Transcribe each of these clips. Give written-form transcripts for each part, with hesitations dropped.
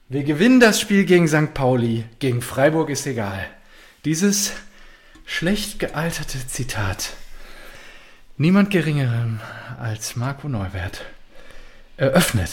Wir gewinnen das Spiel gegen St. Pauli, gegen Freiburg ist egal. Dieses schlecht gealterte Zitat. Niemand Geringerem als Marco Neuwirth eröffnet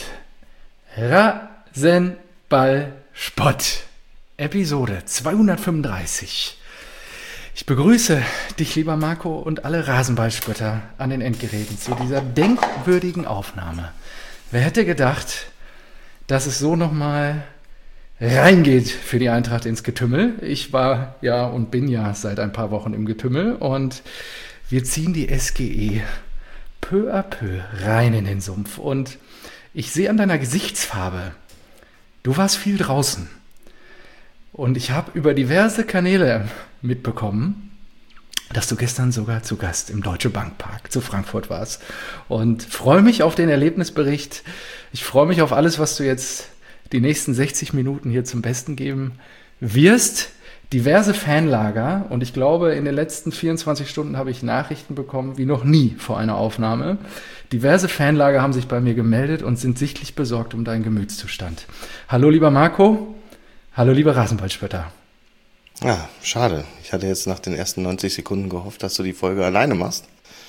Rasenball-Spott, Episode 235. Ich begrüße dich, lieber Marco, und alle Rasenballspötter an den Endgeräten zu dieser denkwürdigen Aufnahme. Wer hätte gedacht, dass es so nochmal reingeht für die Eintracht ins Getümmel. Ich war ja und bin ja seit ein paar Wochen im Getümmel und wir ziehen die SGE peu à peu rein in den Sumpf. Und ich sehe an deiner Gesichtsfarbe, du warst viel draußen. Und ich habe über diverse Kanäle mitbekommen, dass du gestern sogar zu Gast im Deutsche Bank Park zu Frankfurt warst. Und freue mich auf den Erlebnisbericht. Ich freue mich auf alles, was du jetzt die nächsten 60 Minuten hier zum Besten geben wirst. Diverse Fanlager. Und ich glaube, in den letzten 24 Stunden habe ich Nachrichten bekommen, wie noch nie vor einer Aufnahme. Diverse Fanlager haben sich bei mir gemeldet und sind sichtlich besorgt um deinen Gemütszustand. Hallo, lieber Marco. Hallo, liebe Rasenballspötter. Ja, schade. Ich hatte jetzt nach den ersten 90 Sekunden gehofft, dass du die Folge alleine machst.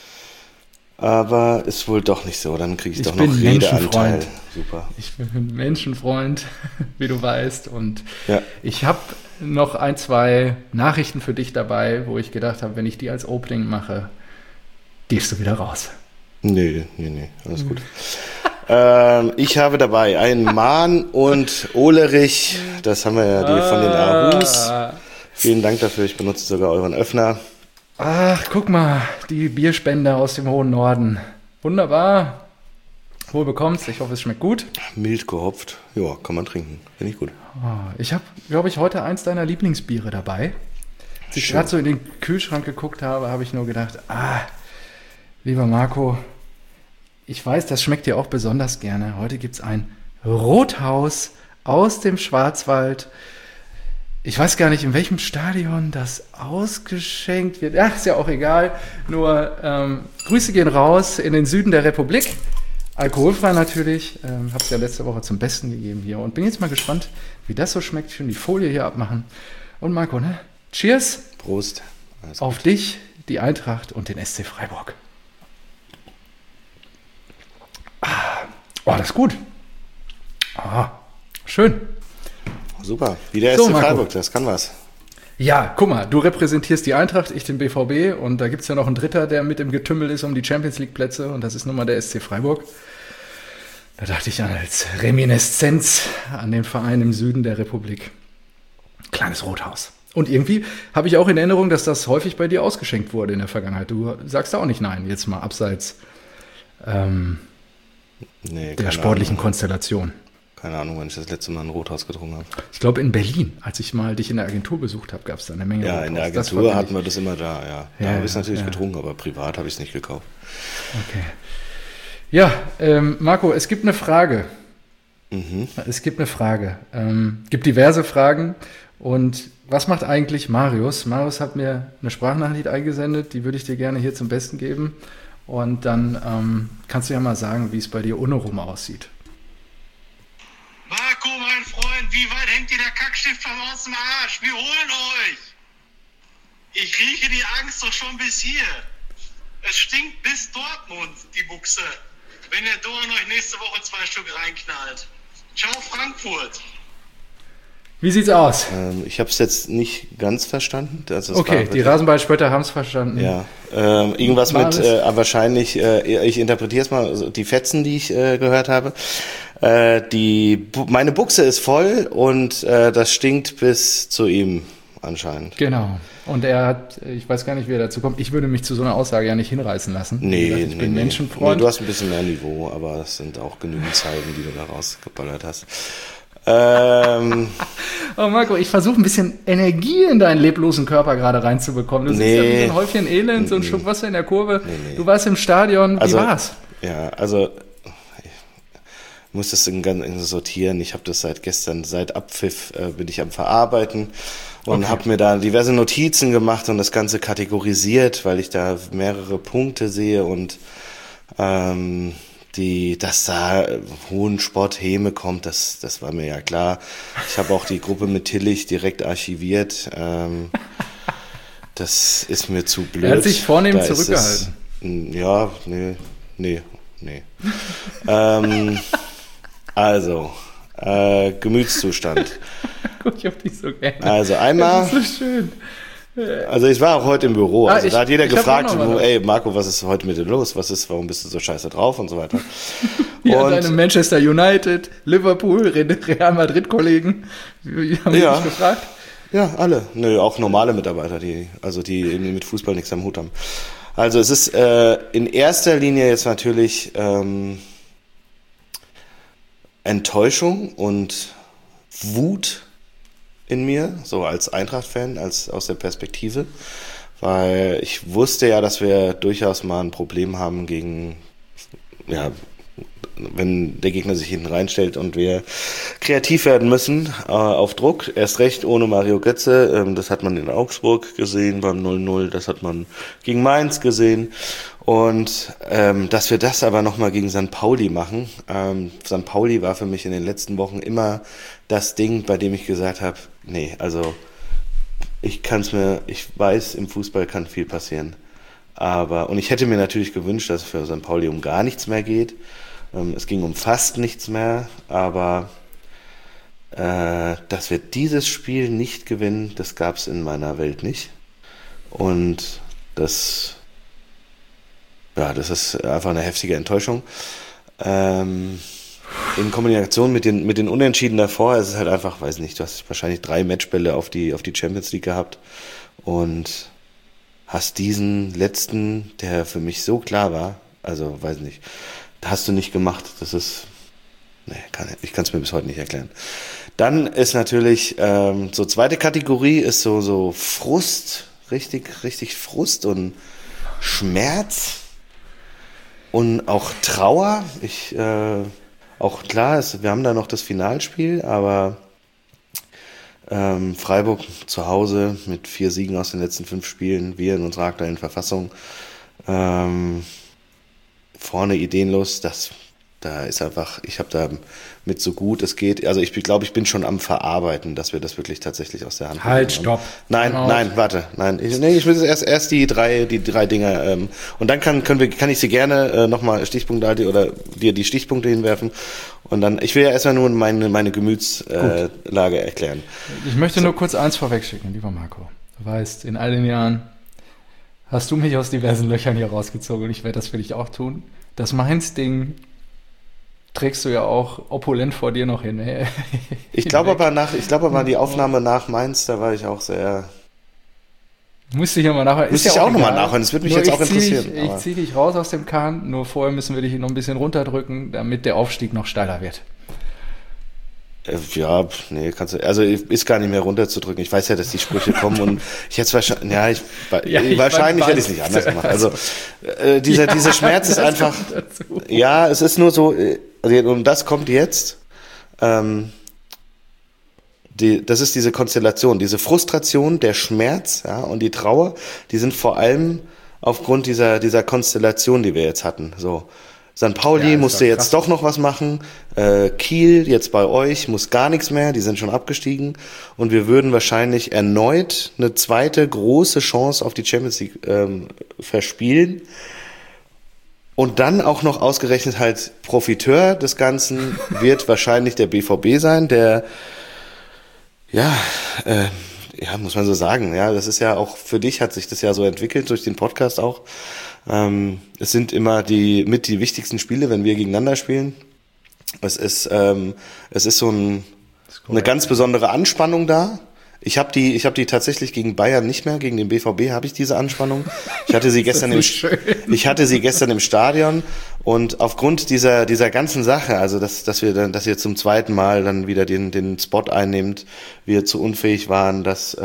Aber ist wohl doch nicht so. Dann kriege ich doch noch Redeanteil. Super. Ich bin ein Menschenfreund, wie du weißt. Und ja. Ich habe noch 1, 2 Nachrichten für dich dabei, wo ich gedacht habe, wenn ich die als Opening mache, gehst du wieder raus. Nee, alles gut. Ich habe dabei einen Mahn und Olerich. Das haben wir ja von den Ahus. Vielen Dank dafür. Ich benutze sogar euren Öffner. Ach, guck mal, die Bierspender aus dem hohen Norden. Wunderbar. Wohl bekommst. Ich hoffe, es schmeckt gut. Mild gehopft. Ja, kann man trinken. Finde ich gut. Ich habe, glaube ich, heute eins deiner Lieblingsbiere dabei. Als ich gerade so in den Kühlschrank geguckt habe, habe ich nur gedacht, lieber Marco, ich weiß, das schmeckt dir auch besonders gerne. Heute gibt es ein Rothaus aus dem Schwarzwald. Ich weiß gar nicht, in welchem Stadion das ausgeschenkt wird. Ach, ist ja auch egal. Nur Grüße gehen raus in den Süden der Republik. Alkoholfrei natürlich. Habe es ja letzte Woche zum Besten gegeben hier. Und bin jetzt mal gespannt, wie das so schmeckt. Schön die Folie hier abmachen. Und Marco, ne? Cheers. Prost. Auf dich, die Eintracht und den SC Freiburg. Das ist gut. Schön. Super, wie der SC Freiburg, das kann was. Ja, guck mal, du repräsentierst die Eintracht, ich den BVB und da gibt es ja noch einen Dritter, der mit im Getümmel ist um die Champions-League-Plätze und das ist nun mal der SC Freiburg. Da dachte ich als Reminiszenz an den Verein im Süden der Republik. Kleines Rothaus. Und irgendwie habe ich auch in Erinnerung, dass das häufig bei dir ausgeschenkt wurde in der Vergangenheit. Du sagst da auch nicht nein, jetzt mal abseits der sportlichen Konstellation. Keine Ahnung, wann ich das letzte Mal ein Rothaus getrunken habe. Ich glaube in Berlin, als ich mal dich in der Agentur besucht habe, gab es da eine Menge Rothaus. Ja, in der Agentur hatten wir das immer da, ja. Da habe ich es natürlich getrunken, aber privat habe ich es nicht gekauft. Okay. Ja, Marco, es gibt eine Frage. Es gibt gibt diverse Fragen. Und was macht eigentlich Marius? Marius hat mir eine Sprachnachricht eingesendet, die würde ich dir gerne hier zum Besten geben. Und dann kannst du ja mal sagen, wie es bei dir ohne rum aussieht. Marco, mein Freund, wie weit hängt dir der Kackstift aus dem Arsch? Wir holen euch! Ich rieche die Angst doch schon bis hier. Es stinkt bis Dortmund, die Buchse. Wenn der Dorn euch nächste Woche 2 Stück reinknallt. Ciao, Frankfurt! Wie sieht's aus? Ich habe es jetzt nicht ganz verstanden. Also okay, die Rasenballspötter haben es verstanden. Ja, irgendwas mit wahrscheinlich, ich interpretiere es mal, also die Fetzen, die ich gehört habe. Meine Buchse ist voll und das stinkt bis zu ihm anscheinend. Genau. Und er hat, ich weiß gar nicht, wie er dazu kommt, ich würde mich zu so einer Aussage ja nicht hinreißen lassen. Ich bin Menschenfreund. Nee, du hast ein bisschen mehr Niveau, aber es sind auch genügend Zeilen, die du da rausgeballert hast. Marco, ich versuche ein bisschen Energie in deinen leblosen Körper gerade reinzubekommen. Du sitzt ja wie so ein Häufchen Elend, so ein Schluck Wasser in der Kurve. Du warst im Stadion, wie war's? Ja, also ich muss das sortieren. Ich habe das seit gestern, seit Abpfiff bin ich am Verarbeiten und habe mir da diverse Notizen gemacht und das Ganze kategorisiert, weil ich da mehrere Punkte sehe und dass da Hohensport Häme kommt, das war mir ja klar. Ich habe auch die Gruppe mit Tillich direkt archiviert. Das ist mir zu blöd. Er hat sich vornehm zurückgehalten. Ja, nee. Also, Gemütszustand. Ich hab dich so gerne. Also einmal. Das ist so schön. Also ich war auch heute im Büro. Also da hat jeder gefragt, ey Marco, was ist heute mit dir los? Warum bist du so scheiße drauf und so weiter. Ja, und deine Manchester United, Liverpool, Real Madrid-Kollegen, haben die dich gefragt? Ja, alle. Nö, auch normale Mitarbeiter, die mit Fußball nichts am Hut haben. Also es ist in erster Linie jetzt natürlich Enttäuschung und Wut in mir, so als Eintracht-Fan, aus der Perspektive, weil ich wusste ja, dass wir durchaus mal ein Problem haben wenn der Gegner sich hinten reinstellt und wir kreativ werden müssen, auf Druck, erst recht ohne Mario Götze, das hat man in Augsburg gesehen beim 0-0, das hat man gegen Mainz gesehen und dass wir das aber nochmal gegen St. Pauli machen. St. Pauli war für mich in den letzten Wochen immer das Ding, bei dem ich gesagt habe, nee, also ich weiß, im Fußball kann viel passieren, und ich hätte mir natürlich gewünscht, dass es für St. Pauli um gar nichts mehr geht. Es ging um fast nichts mehr, aber dass wir dieses Spiel nicht gewinnen, das gab es in meiner Welt nicht. Und das ist einfach eine heftige Enttäuschung. In Kombination mit den Unentschieden davor, es ist halt einfach, weiß nicht, du hast wahrscheinlich 3 Matchbälle auf die Champions League gehabt und hast diesen letzten, der für mich so klar war, also weiß nicht, hast du nicht gemacht. Das ist, ich kann es mir bis heute nicht erklären. Dann ist natürlich, so zweite Kategorie ist so Frust, richtig Frust und Schmerz und auch Trauer. Auch klar, wir haben da noch das Finalspiel, aber Freiburg zu Hause mit 4 Siegen aus den letzten 5 Spielen, wir in unserer aktuellen Verfassung, vorne ideenlos, da ist einfach, ich habe da mit so gut es geht, also ich glaube, ich bin schon am Verarbeiten, dass wir das wirklich tatsächlich aus der Hand Halt, stopp. Nein, warte. Ich will erst die drei Dinger, und dann kann ich sie gerne nochmal Stichpunkte oder dir die Stichpunkte hinwerfen und dann, ich will ja erstmal nur meine Gemütslage erklären. Ich möchte nur kurz eins vorwegschicken, lieber Marco. Du weißt, in all den Jahren hast du mich aus diversen Löchern hier rausgezogen und ich werde das für dich auch tun. Das Mainz-Ding trägst du ja auch opulent vor dir noch hin. Ich glaube aber die Aufnahme nach Mainz, da war ich auch sehr... Müsste ich ja mal nachhören. Müsste ich auch nochmal nachhören, das würde mich jetzt auch interessieren. Ich ziehe dich raus aus dem Kahn, nur vorher müssen wir dich noch ein bisschen runterdrücken, damit der Aufstieg noch steiler wird. Ja, nee, ist gar nicht mehr runterzudrücken. Ich weiß ja, dass die Sprüche kommen und ich hätte es wahrscheinlich hätte ich es nicht anders gemacht. Also dieser Schmerz ist einfach, ja, es ist nur so, und das kommt jetzt, das ist diese Konstellation, diese Frustration, der Schmerz, ja, und die Trauer, die sind vor allem aufgrund dieser Konstellation, die wir jetzt hatten, so. St. Pauli musste jetzt doch noch was machen. Kiel, jetzt bei euch, muss gar nichts mehr. Die sind schon abgestiegen. Und wir würden wahrscheinlich erneut eine zweite große Chance auf die Champions League verspielen. Und dann auch noch ausgerechnet halt Profiteur des Ganzen wird wahrscheinlich der BVB sein, der, muss man so sagen. Ja, das ist ja auch, für dich hat sich das ja so entwickelt, durch den Podcast auch. Es sind immer die wichtigsten Spiele, wenn wir gegeneinander spielen. Es ist so eine ganz besondere Anspannung da. Ich habe die tatsächlich gegen Bayern nicht mehr, gegen den BVB habe ich diese Anspannung. Ich hatte sie gestern im Stadion und aufgrund dieser ganzen Sache, also dass ihr zum zweiten Mal dann wieder den Spot einnehmt, wir zu unfähig waren, dass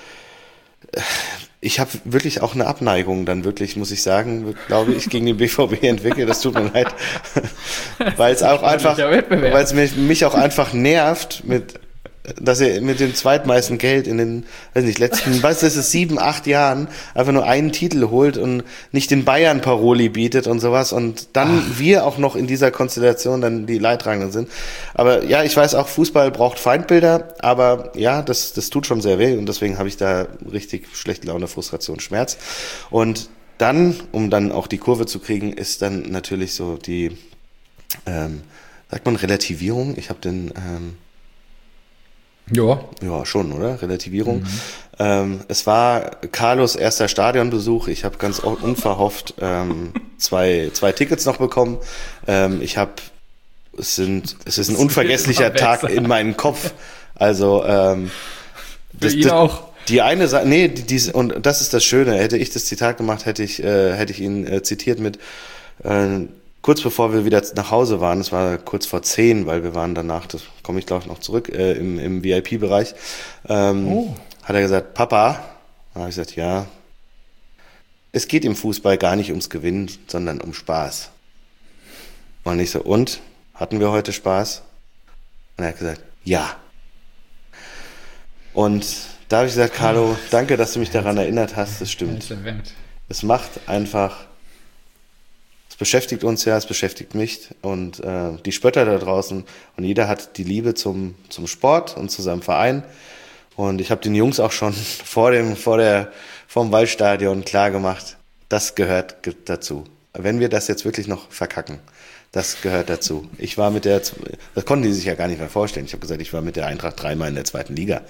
ich habe wirklich auch eine Abneigung dann wirklich, muss ich sagen, glaube ich, gegen den BVB entwickelt. Das tut mir leid, weil es mich auch einfach nervt dass ihr mit dem zweitmeisten Geld in den, weiß nicht, letzten, das ist 7, 8 Jahren einfach nur einen Titel holt und nicht den Bayern Paroli bietet und sowas und dann wir auch noch in dieser Konstellation dann die Leidtragenden sind. Aber ja, ich weiß auch, Fußball braucht Feindbilder, aber ja, das tut schon sehr weh und deswegen habe ich da richtig schlechte Laune, Frustration, Schmerz. Und dann, um dann auch die Kurve zu kriegen, ist dann natürlich so die, sagt man Relativierung? Ich habe den, ja, schon, oder? Relativierung. Es war Carlos erster Stadionbesuch. Ich habe ganz unverhofft zwei Tickets noch bekommen. Es ist ein unvergesslicher Tag in meinem Kopf. Also auch. Die eine Sache, und das ist das Schöne. Hätte ich das Zitat gemacht, hätte ich ihn zitiert mit kurz bevor wir wieder nach Hause waren, es war kurz vor 10, weil wir waren danach, das komme ich glaube ich noch zurück, im VIP-Bereich, hat er gesagt, Papa, da habe ich gesagt, ja, es geht im Fußball gar nicht ums Gewinnen, sondern um Spaß. Und ich so, und? Hatten wir heute Spaß? Und er hat gesagt, ja. Und da habe ich gesagt, Carlo, danke, dass du mich daran erinnert hast, das stimmt. Es macht einfach, es beschäftigt uns ja, es beschäftigt mich und die Spötter da draußen und jeder hat die Liebe zum Sport und zu seinem Verein und ich habe den Jungs auch schon vorm Waldstadion klar gemacht, das gehört dazu. Wenn wir das jetzt wirklich noch verkacken, das gehört dazu. Das konnten die sich ja gar nicht mehr vorstellen. Ich habe gesagt, ich war mit der Eintracht 3-mal in der 2. Liga.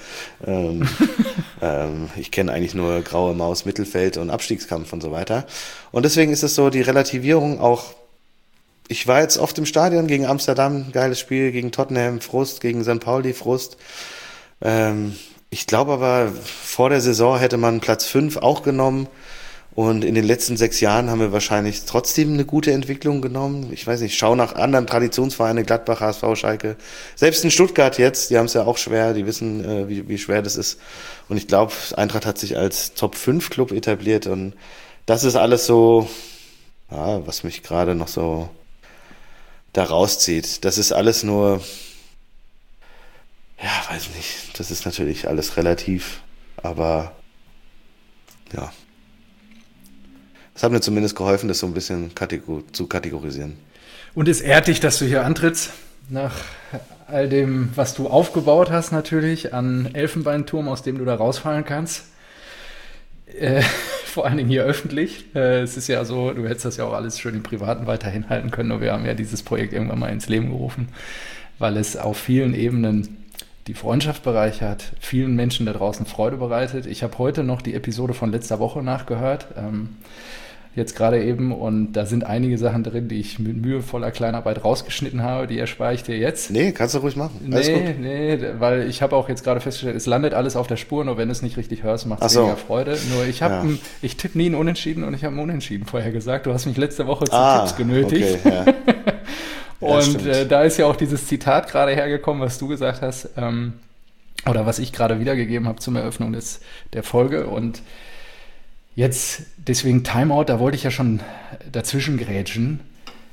Ich kenne eigentlich nur Graue Maus, Mittelfeld und Abstiegskampf und so weiter. Und deswegen ist es so, die Relativierung auch, ich war jetzt oft im Stadion gegen Amsterdam, geiles Spiel, gegen Tottenham, Frust, gegen St. Pauli, Frust. Ich glaube aber, vor der Saison hätte man Platz 5 auch genommen. Und in den letzten 6 Jahren haben wir wahrscheinlich trotzdem eine gute Entwicklung genommen. Ich weiß nicht, schau nach anderen Traditionsvereinen, Gladbach, HSV, Schalke. Selbst in Stuttgart jetzt, die haben es ja auch schwer, die wissen, wie schwer das ist. Und ich glaube, Eintracht hat sich als Top-5-Club etabliert. Und das ist alles so, ja, was mich gerade noch so da rauszieht. Das ist alles nur, ja, weiß nicht, das ist natürlich alles relativ, aber ja. Das hat mir zumindest geholfen, das so ein bisschen zu kategorisieren. Und es ehrt dich, dass du hier antrittst, nach all dem, was du aufgebaut hast natürlich, an Elfenbeinturm, aus dem du da rausfallen kannst. Vor allen Dingen hier öffentlich. Es ist ja so, du hättest das ja auch alles schön im Privaten weiterhin halten können, nur wir haben ja dieses Projekt irgendwann mal ins Leben gerufen, weil es auf vielen Ebenen die Freundschaft bereichert, vielen Menschen da draußen Freude bereitet. Ich habe heute noch die Episode von letzter Woche nachgehört, jetzt gerade eben, und da sind einige Sachen drin, die ich mit mühevoller Kleinarbeit rausgeschnitten habe, die erspare ich dir jetzt. Nee, kannst du ruhig machen. Alles gut. Nee, weil ich habe auch jetzt gerade festgestellt, es landet alles auf der Spur, nur wenn du es nicht richtig hörst, macht es weniger Freude. Nur ich tippe nie einen Unentschieden und ich habe einen Unentschieden vorher gesagt. Du hast mich letzte Woche zu Tipps genötigt. Okay, ja. Und da ist ja auch dieses Zitat gerade hergekommen, was du gesagt hast, oder was ich gerade wiedergegeben habe zum Eröffnung der Folge. Und jetzt, deswegen Timeout, da wollte ich ja schon dazwischen grätschen.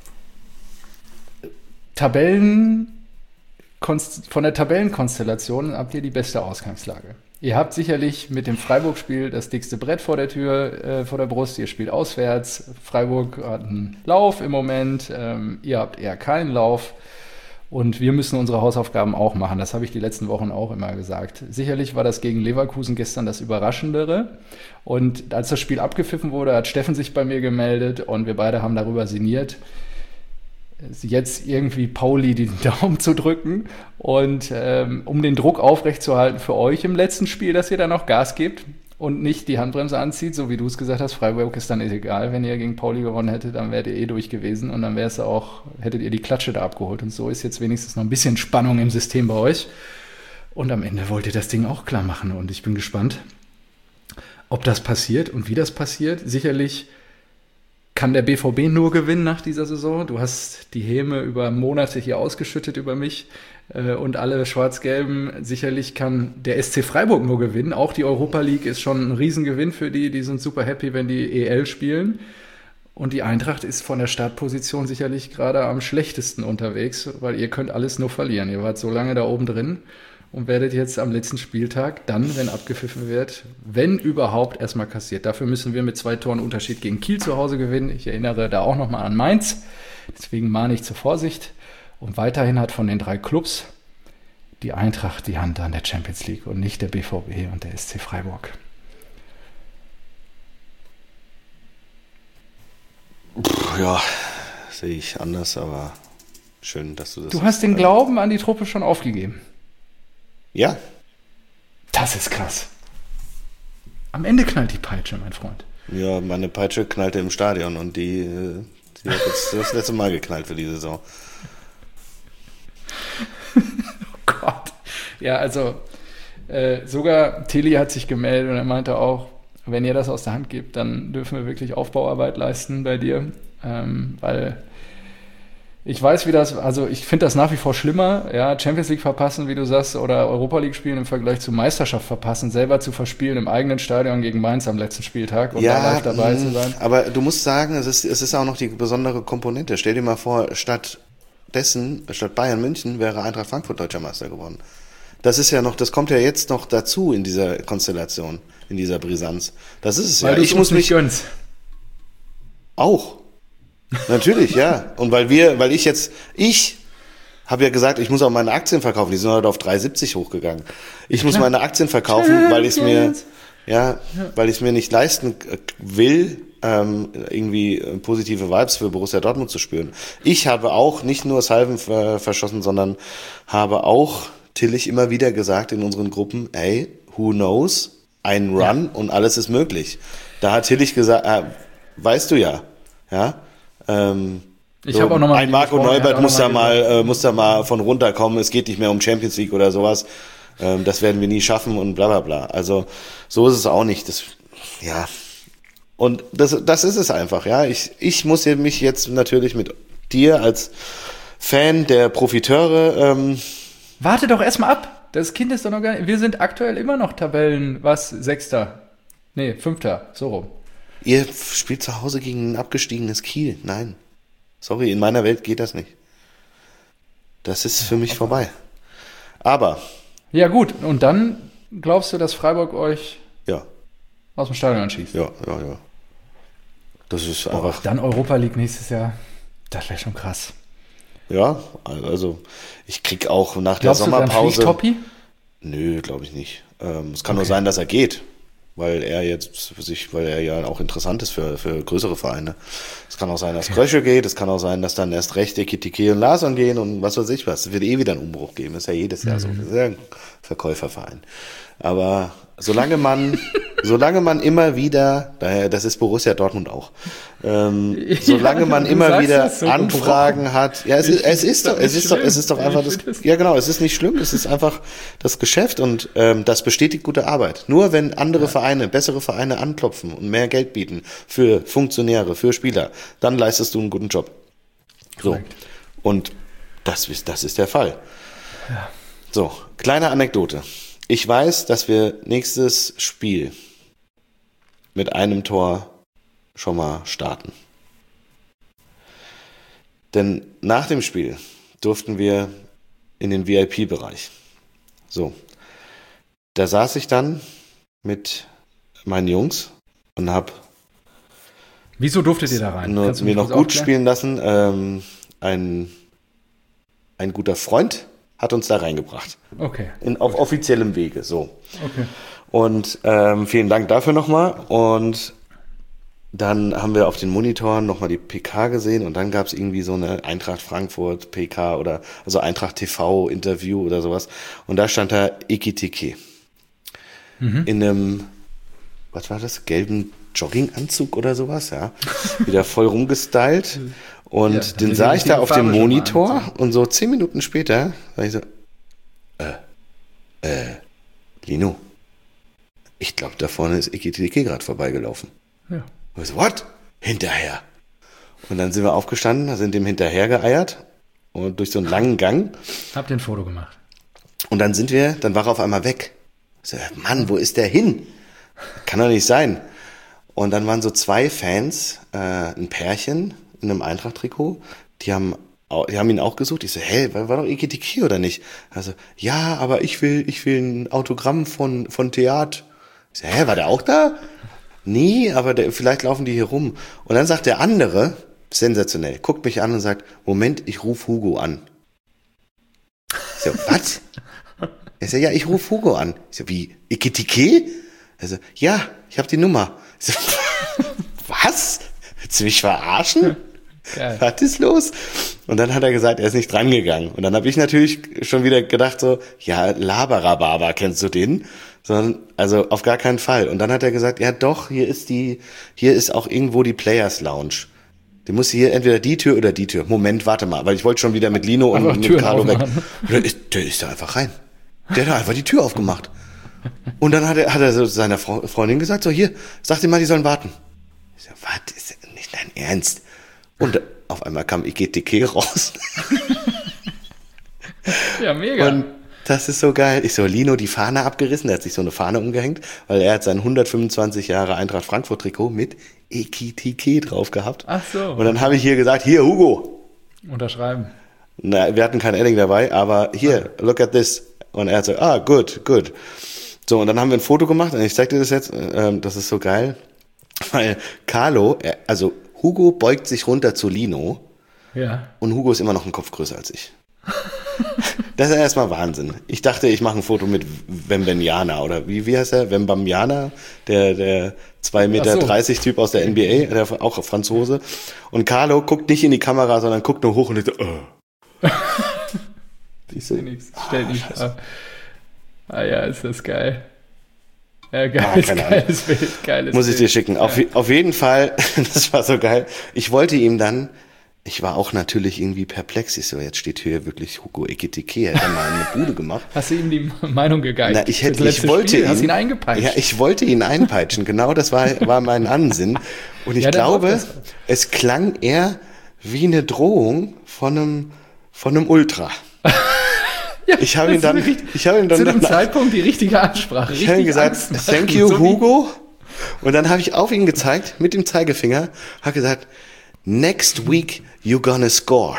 Von der Tabellenkonstellation habt ihr die beste Ausgangslage. Ihr habt sicherlich mit dem Freiburg-Spiel das dickste Brett vor der Tür, vor der Brust. Ihr spielt auswärts. Freiburg hat einen Lauf im Moment. Ihr habt eher keinen Lauf. Und wir müssen unsere Hausaufgaben auch machen. Das habe ich die letzten Wochen auch immer gesagt. Sicherlich war das gegen Leverkusen gestern das Überraschendere. Und als das Spiel abgepfiffen wurde, hat Steffen sich bei mir gemeldet und wir beide haben darüber sinniert, jetzt irgendwie Pauli den Daumen zu drücken und um den Druck aufrechtzuerhalten für euch im letzten Spiel, dass ihr da noch Gas gebt und nicht die Handbremse anzieht, so wie du es gesagt hast. Freiburg ist dann egal, wenn ihr gegen Pauli gewonnen hättet, dann wärt ihr durch gewesen und dann hättet ihr die Klatsche da abgeholt. Und so ist jetzt wenigstens noch ein bisschen Spannung im System bei euch. Und am Ende wollt ihr das Ding auch klar machen und ich bin gespannt, ob das passiert und wie das passiert. Sicherlich kann der BVB nur gewinnen nach dieser Saison. Du hast die Häme über Monate hier ausgeschüttet über mich und alle Schwarz-Gelben. Sicherlich kann der SC Freiburg nur gewinnen. Auch die Europa League ist schon ein Riesengewinn für die. Die sind super happy, wenn die EL spielen. Und die Eintracht ist von der Startposition sicherlich gerade am schlechtesten unterwegs, weil ihr könnt alles nur verlieren. Ihr wart so lange da oben drin und werdet jetzt am letzten Spieltag dann, wenn abgepfiffen wird, wenn überhaupt, erstmal kassiert. Dafür müssen wir mit 2 Toren Unterschied gegen Kiel zu Hause gewinnen. Ich erinnere da auch nochmal an Mainz. Deswegen mahne ich zur Vorsicht. Und weiterhin hat von den 3 Clubs die Eintracht die Hand an der Champions League und nicht der BVB und der SC Freiburg. Ja, sehe ich anders, aber schön, dass du das... Du hast den Glauben an die Truppe schon aufgegeben. Ja. Das ist krass. Am Ende knallt die Peitsche, mein Freund. Ja, meine Peitsche knallte im Stadion und die hat jetzt das letzte Mal geknallt für die Saison. Oh Gott. Ja, also sogar Tilly hat sich gemeldet und er meinte auch, wenn ihr das aus der Hand gebt, dann dürfen wir wirklich Aufbauarbeit leisten bei dir, weil ich weiß, wie das, also ich finde das nach wie vor schlimmer, ja, Champions League verpassen, wie du sagst, oder Europa League spielen im Vergleich zu Meisterschaft verpassen, selber zu verspielen im eigenen Stadion gegen Mainz am letzten Spieltag und da live dabei zu sein. Aber du musst sagen, es ist auch noch die besondere Komponente. Stell dir mal vor, statt Bayern München wäre Eintracht Frankfurt Deutscher Meister geworden. Das ist ja noch, das kommt ja jetzt noch dazu in dieser Konstellation, in dieser Brisanz. Das ist es weil ja. Ich muss mich gönnst. Auch. Natürlich, ja. Und ich habe ja gesagt, ich muss auch meine Aktien verkaufen. Die sind heute auf 3,70 hochgegangen. Ich muss meine Aktien verkaufen, weil ich es mir nicht leisten will, irgendwie positive Vibes für Borussia Dortmund zu spüren. Ich habe auch nicht nur Salven verschossen, sondern habe auch Tillich immer wieder gesagt in unseren Gruppen, ey, who knows, ein Run und alles ist möglich. Da hat Tillich gesagt, weißt du ja. Ich habe auch noch mal ein Marco Neubert muss da mal von runterkommen, es geht nicht mehr um Champions League oder sowas. Das werden wir nie schaffen und bla bla bla. Also so ist es auch nicht. Und das ist es einfach, ja. Ich muss mich jetzt natürlich mit dir als Fan der Profiteure warte doch erstmal ab. Das Kind ist doch noch gar nicht. Wir sind aktuell immer noch Tabellen, 6. Nee, 5. so rum. Ihr spielt zu Hause gegen ein abgestiegenes Kiel. Nein. Sorry, in meiner Welt geht das nicht. Das ist für mich vorbei. Aber. Ja, gut. Und dann glaubst du, dass Freiburg euch aus dem Stadion anschießt? Ja. Das ist einfach. Dann Europa League nächstes Jahr. Das wäre schon krass. Ja, also ich krieg auch nach der Sommerpause. Glaubst du, dann fliegt Toppi? Nö, glaube ich nicht. Es kann nur sein, dass er geht, weil er ja auch interessant ist für größere Vereine. Es kann auch sein, dass Krösche geht, es kann auch sein, dass dann erst recht Ekitike und Larsson gehen und was weiß ich was. Es wird wieder einen Umbruch geben, das ist ja jedes Jahr so. Das ist ja ein Verkäuferverein. Aber solange man immer wieder, das ist Borussia Dortmund auch, solange man immer wieder so Anfragen hat, es ist doch einfach es ist nicht schlimm, es ist einfach das Geschäft und das bestätigt gute Arbeit. Nur wenn andere Vereine, bessere Vereine anklopfen und mehr Geld bieten für Funktionäre, für Spieler, dann leistest du einen guten Job. So. Correct. Und das ist der Fall. Ja. So, kleine Anekdote. Ich weiß, dass wir nächstes Spiel mit einem Tor schon mal starten. Denn nach dem Spiel durften wir in den VIP-Bereich. So. Da saß ich dann mit meinen Jungs und habe Wieso durftet ihr da rein? mir noch gut spielen lassen. Ein guter Freund hat uns da reingebracht. Okay. Auf offiziellem Wege, so. Okay. Und vielen Dank dafür nochmal. Und dann haben wir auf den Monitoren nochmal die PK gesehen und dann gab es irgendwie so eine Eintracht Frankfurt PK also Eintracht TV Interview oder sowas. Und da stand da Ekitike. In einem, was war das, gelben Jogginganzug oder sowas, ja. Wieder voll rumgestylt. Und den sah ich da auf dem Monitor und so 10 Minuten später sag ich so, Lino, ich glaube, da vorne ist Ekitike gerade vorbeigelaufen. Ja. Und ich so, what? Hinterher. Und dann sind wir aufgestanden, sind dem hinterher geeiert und durch so einen langen Gang. Habt ihr ein Foto gemacht? Und dann war er auf einmal weg. Ich so, Mann, wo ist der hin? Kann doch nicht sein. Und dann waren so 2 Fans, ein Pärchen in einem Eintracht-Trikot, die haben Die haben ihn auch gesucht. Ich so, hä, war doch Ekitike oder nicht? Also, ja, aber ich will ein Autogramm von Theat. Ich so, hä, war der auch da? Nee, aber vielleicht laufen die hier rum. Und dann sagt der andere, sensationell, guckt mich an und sagt, Moment, ich rufe Hugo an. Ich so, was? Er sagt, ja, ich rufe Hugo an. Ich so, wie, Ekitike? Er so, ja, ich habe die Nummer. Ich so, was? Willst du mich verarschen? Geil. Was ist los? Und dann hat er gesagt, er ist nicht drangegangen. Und dann habe ich natürlich schon wieder gedacht so, ja, Laberababa, kennst du den? Sondern, also auf gar keinen Fall. Und dann hat er gesagt, ja doch, hier ist auch irgendwo die Players Lounge. Du musst hier entweder die Tür oder die Tür. Moment, warte mal, weil ich wollte schon wieder mit Lino und mit Türen Carlo weg. aufmachen. Der ist da einfach rein. Der hat da einfach die Tür aufgemacht. Und dann hat er so seiner Freundin gesagt, so hier, sag dir mal, die sollen warten. Ich so, was, ist nicht dein Ernst? Und auf einmal kam Ekitike raus. Ja, mega. Und das ist so geil. Ich so, Lino die Fahne abgerissen, der hat sich so eine Fahne umgehängt, weil er hat sein 125 Jahre Eintracht Frankfurt Trikot mit Ekitike drauf gehabt. Ach so. Und dann habe ich hier gesagt, hier Hugo. Unterschreiben. Na, wir hatten kein Edding dabei, aber hier, look at this. Und er hat so, good. So, und dann haben wir ein Foto gemacht und ich zeig dir das jetzt, das ist so geil, weil Carlo, also Hugo beugt sich runter zu Lino Ja. und Hugo ist immer noch einen Kopf größer als ich. Das ist erstmal Wahnsinn. Ich dachte, ich mache ein Foto mit Wembanyama oder wie heißt er? Wembanyama, der 2,30 Meter Typ aus der NBA, der auch Franzose. Und Carlo guckt nicht in die Kamera, sondern guckt nur hoch und sagt, Ich sehe nichts. Stell nicht ab. Ah ja, ist das geil. Ja, geiles Bild. Geiles Muss ich dir Bild. schicken. Ja. Auf jeden Fall, das war so geil. Ich wollte ihm dann, ich war auch natürlich irgendwie perplex. Ich so, jetzt steht hier wirklich Hugo Ekitike, er hat dann mal eine Bude gemacht. Hast du ihm die Meinung gegeigt? Na, Hast ihn eingepeitscht? Ja, ich wollte ihn einpeitschen. Genau, das war mein Ansinn. Und ich glaube, es klang eher wie eine Drohung von einem Ultra. Ja, Ich habe ihn dann zu dem Zeitpunkt die richtige Ansprache. Ich habe ihm gesagt, thank you, Hugo. Und dann habe ich auf ihn gezeigt, mit dem Zeigefinger, habe gesagt, next week you gonna score.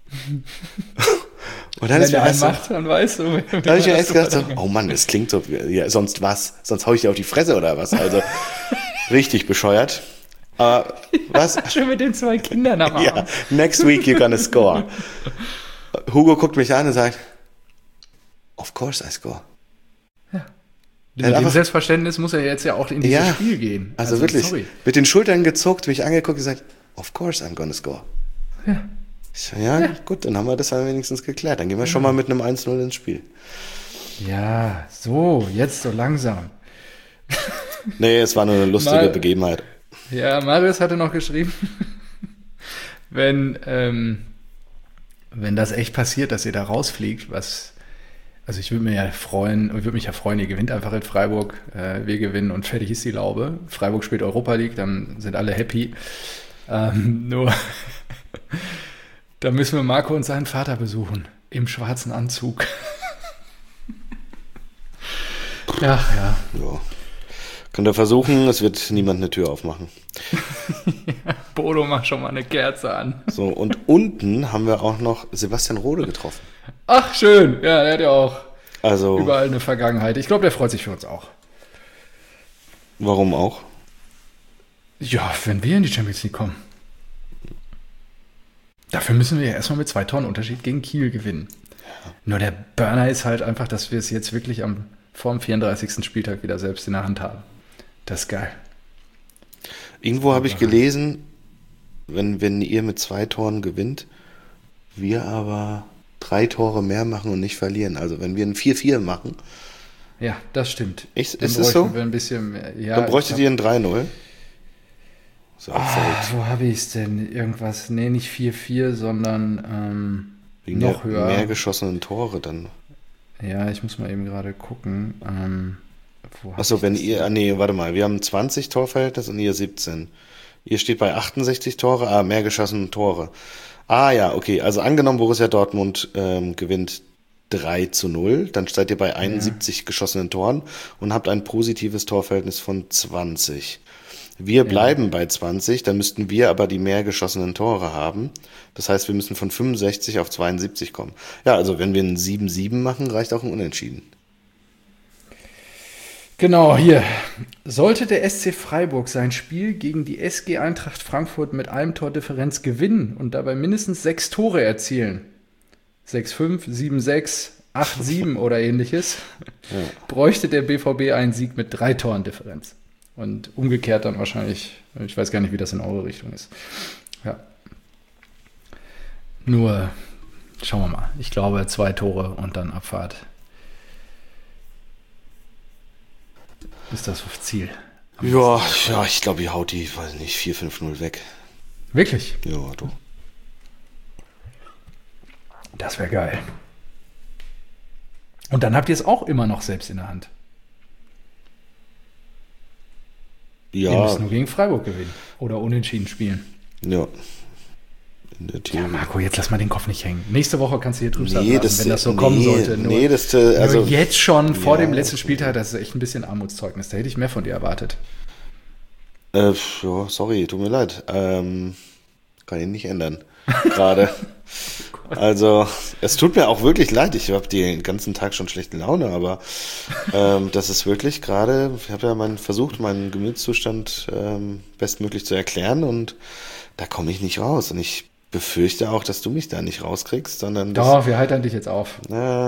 Und dann Wenn ist mir der einen erst so, macht, dann weißt du. da habe ich mir erst gedacht, so, oh Mann, das klingt so, ja, sonst hau ich dir auf die Fresse oder was? Also, richtig bescheuert. Aber was? Schön mit den 2 Kindern am Arm. Ja, next week you're gonna score. Hugo guckt mich an und sagt, of course I score. Mit dem Selbstverständnis muss er jetzt ja auch in dieses Spiel gehen. Also wirklich, sorry. mit den Schultern gezuckt, mich angeguckt und gesagt, of course I'm gonna score. Ja. Ich so, ja, gut, dann haben wir das halt wenigstens geklärt. Dann gehen wir schon mal mit einem 1-0 ins Spiel. Ja, so, jetzt so langsam. Nee, es war nur eine lustige Begebenheit. Ja, Marius hatte noch geschrieben, wenn das echt passiert, dass ihr da rausfliegt, also ich würde mich ja freuen, ihr gewinnt einfach in Freiburg, wir gewinnen und fertig ist die Laube. Freiburg spielt Europa League, dann sind alle happy. Nur, da müssen wir Marco und seinen Vater besuchen, im schwarzen Anzug. Ach ja. Ja. Könnt ihr versuchen, es wird niemand eine Tür aufmachen. Bodo, mach schon mal eine Kerze an. So, und unten haben wir auch noch Sebastian Rode getroffen. Ach, schön. Ja, der hat ja auch Also, überall eine Vergangenheit. Ich glaube, der freut sich für uns auch. warum auch? Ja, wenn wir in die Champions League kommen. Dafür müssen wir ja erstmal mit 2 Toren Unterschied gegen Kiel gewinnen. Ja. Nur der Burner ist halt einfach, dass wir es jetzt wirklich vor dem 34. Spieltag wieder selbst in der Hand haben. Das ist geil. Irgendwo habe ich gelesen, wenn ihr mit 2 Toren gewinnt, wir aber 3 Tore mehr machen und nicht verlieren. Also wenn wir ein 4-4 machen. Ja, das stimmt. Ist es so? Wir ein bisschen mehr. Ja, dann bräuchtet ihr ein 3-0. So, wo habe ich es denn? Irgendwas, nee, nicht 4-4, sondern wegen noch der höher. Mehr geschossenen Tore dann. Ja, ich muss mal eben gerade gucken. Achso, wenn ihr, warte mal, wir haben 20 Torverhältnis und ihr 17. Ihr steht bei 68 Tore, mehr geschossene Tore. Ah ja, okay, also angenommen Borussia Dortmund gewinnt 3-0. Dann seid ihr bei 71 geschossenen Toren und habt ein positives Torverhältnis von 20. Wir bleiben bei 20, dann müssten wir aber die mehr geschossenen Tore haben. Das heißt, wir müssen von 65 auf 72 kommen. Ja, also wenn wir ein 7-7 machen, reicht auch ein Unentschieden. Genau, hier. Sollte der SC Freiburg sein Spiel gegen die SG Eintracht Frankfurt mit einem Tordifferenz gewinnen und dabei mindestens 6 Tore erzielen, 6-5, 7-6, 8-7 oder ähnliches, bräuchte der BVB einen Sieg mit 3 Toren Differenz. Und umgekehrt dann wahrscheinlich, ich weiß gar nicht, wie das in eure Richtung ist. Ja. Nur, schauen wir mal. Ich glaube, 2 Tore und dann Abfahrt. Ist das Ziel? Ja, ich glaube, ihr haut die, weiß nicht, 4-5-0 weg. Wirklich? Ja, du. Das wäre geil. Und dann habt ihr es auch immer noch selbst in der Hand. Ihr Ja, müsst nur gegen Freiburg gewinnen. Oder unentschieden spielen. ja. In der Ja, Theorie. Marco, jetzt lass mal den Kopf nicht hängen. Nächste Woche kannst du hier drüben Nee, sagen, wenn das so kommen sollte. Nur, also nur jetzt schon vor ja, dem letzten Spieltag, das ist echt ein bisschen Armutszeugnis. Da hätte ich mehr von dir erwartet. ja, sorry, tut mir leid. Kann ich nicht ändern. Gerade. Also, es tut mir auch wirklich leid. Ich habe den ganzen Tag schon schlechte Laune, aber das ist wirklich gerade, ich habe ja versucht, meinen Gemütszustand bestmöglich zu erklären und da komme ich nicht raus. Und ich befürchte auch, dass du mich da nicht rauskriegst, sondern Doch, wir heitern dich jetzt auf.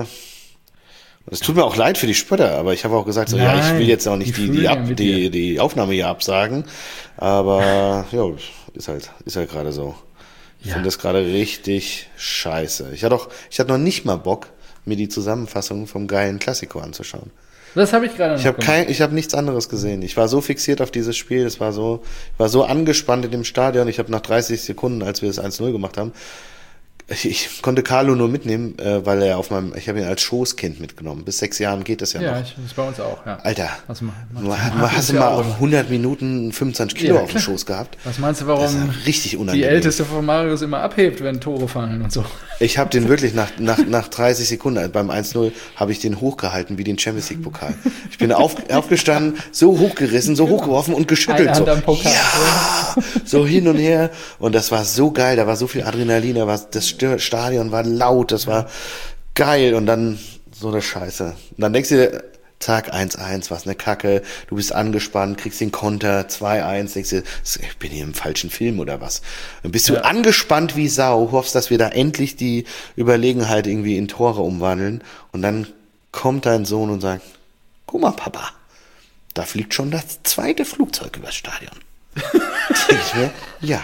es tut mir auch leid für die Spötter, aber ich habe auch gesagt, so, ja, ich Nein, will jetzt auch nicht die fühlen ja mit dir. die Aufnahme hier absagen, aber ja, ist halt gerade so. Ich Ja. finde das gerade richtig scheiße. Ich hatte noch nicht mal Bock, mir die Zusammenfassung vom geilen Klassiko anzuschauen. Das habe ich gerade noch gemacht. Ich habe nichts anderes gesehen. Ich war so fixiert auf dieses Spiel, ich war so angespannt in dem Stadion. Ich habe nach 30 Sekunden, als wir das 1-0 gemacht haben, ich konnte Carlo nur mitnehmen, weil ich habe ihn als Schoßkind mitgenommen. Bis 6 Jahren geht das ja Ja, noch. das ist bei uns auch. Ja. Alter, Was hast du mal 100 Minuten 25 Kilo Ja, auf dem klar. Schoß gehabt? Was meinst du, Das warum ist richtig die unangenehm. Älteste von Marius immer abhebt, wenn Tore fallen und so? Ich habe den wirklich nach 30 Sekunden, beim 1-0, habe ich den hochgehalten wie den Champions League Pokal. Ich bin aufgestanden, so hochgerissen, so hochgeworfen und geschüttelt. Eine So, Hand am Pokal. ja, so hin und her. Und das war so geil, da war so viel Adrenalin, das Stadion war laut, das war geil. Und dann so eine Scheiße. Und dann denkst du dir, Tag 1-1, was eine Kacke, du bist angespannt, kriegst den Konter, 2-1, denkst dir, ich bin hier im falschen Film oder was? Dann bist du angespannt wie Sau, hoffst, dass wir da endlich die Überlegenheit irgendwie in Tore umwandeln und dann kommt dein Sohn und sagt, guck mal, Papa, da fliegt schon das 2. Flugzeug übers Stadion. Denk ich mir, ja.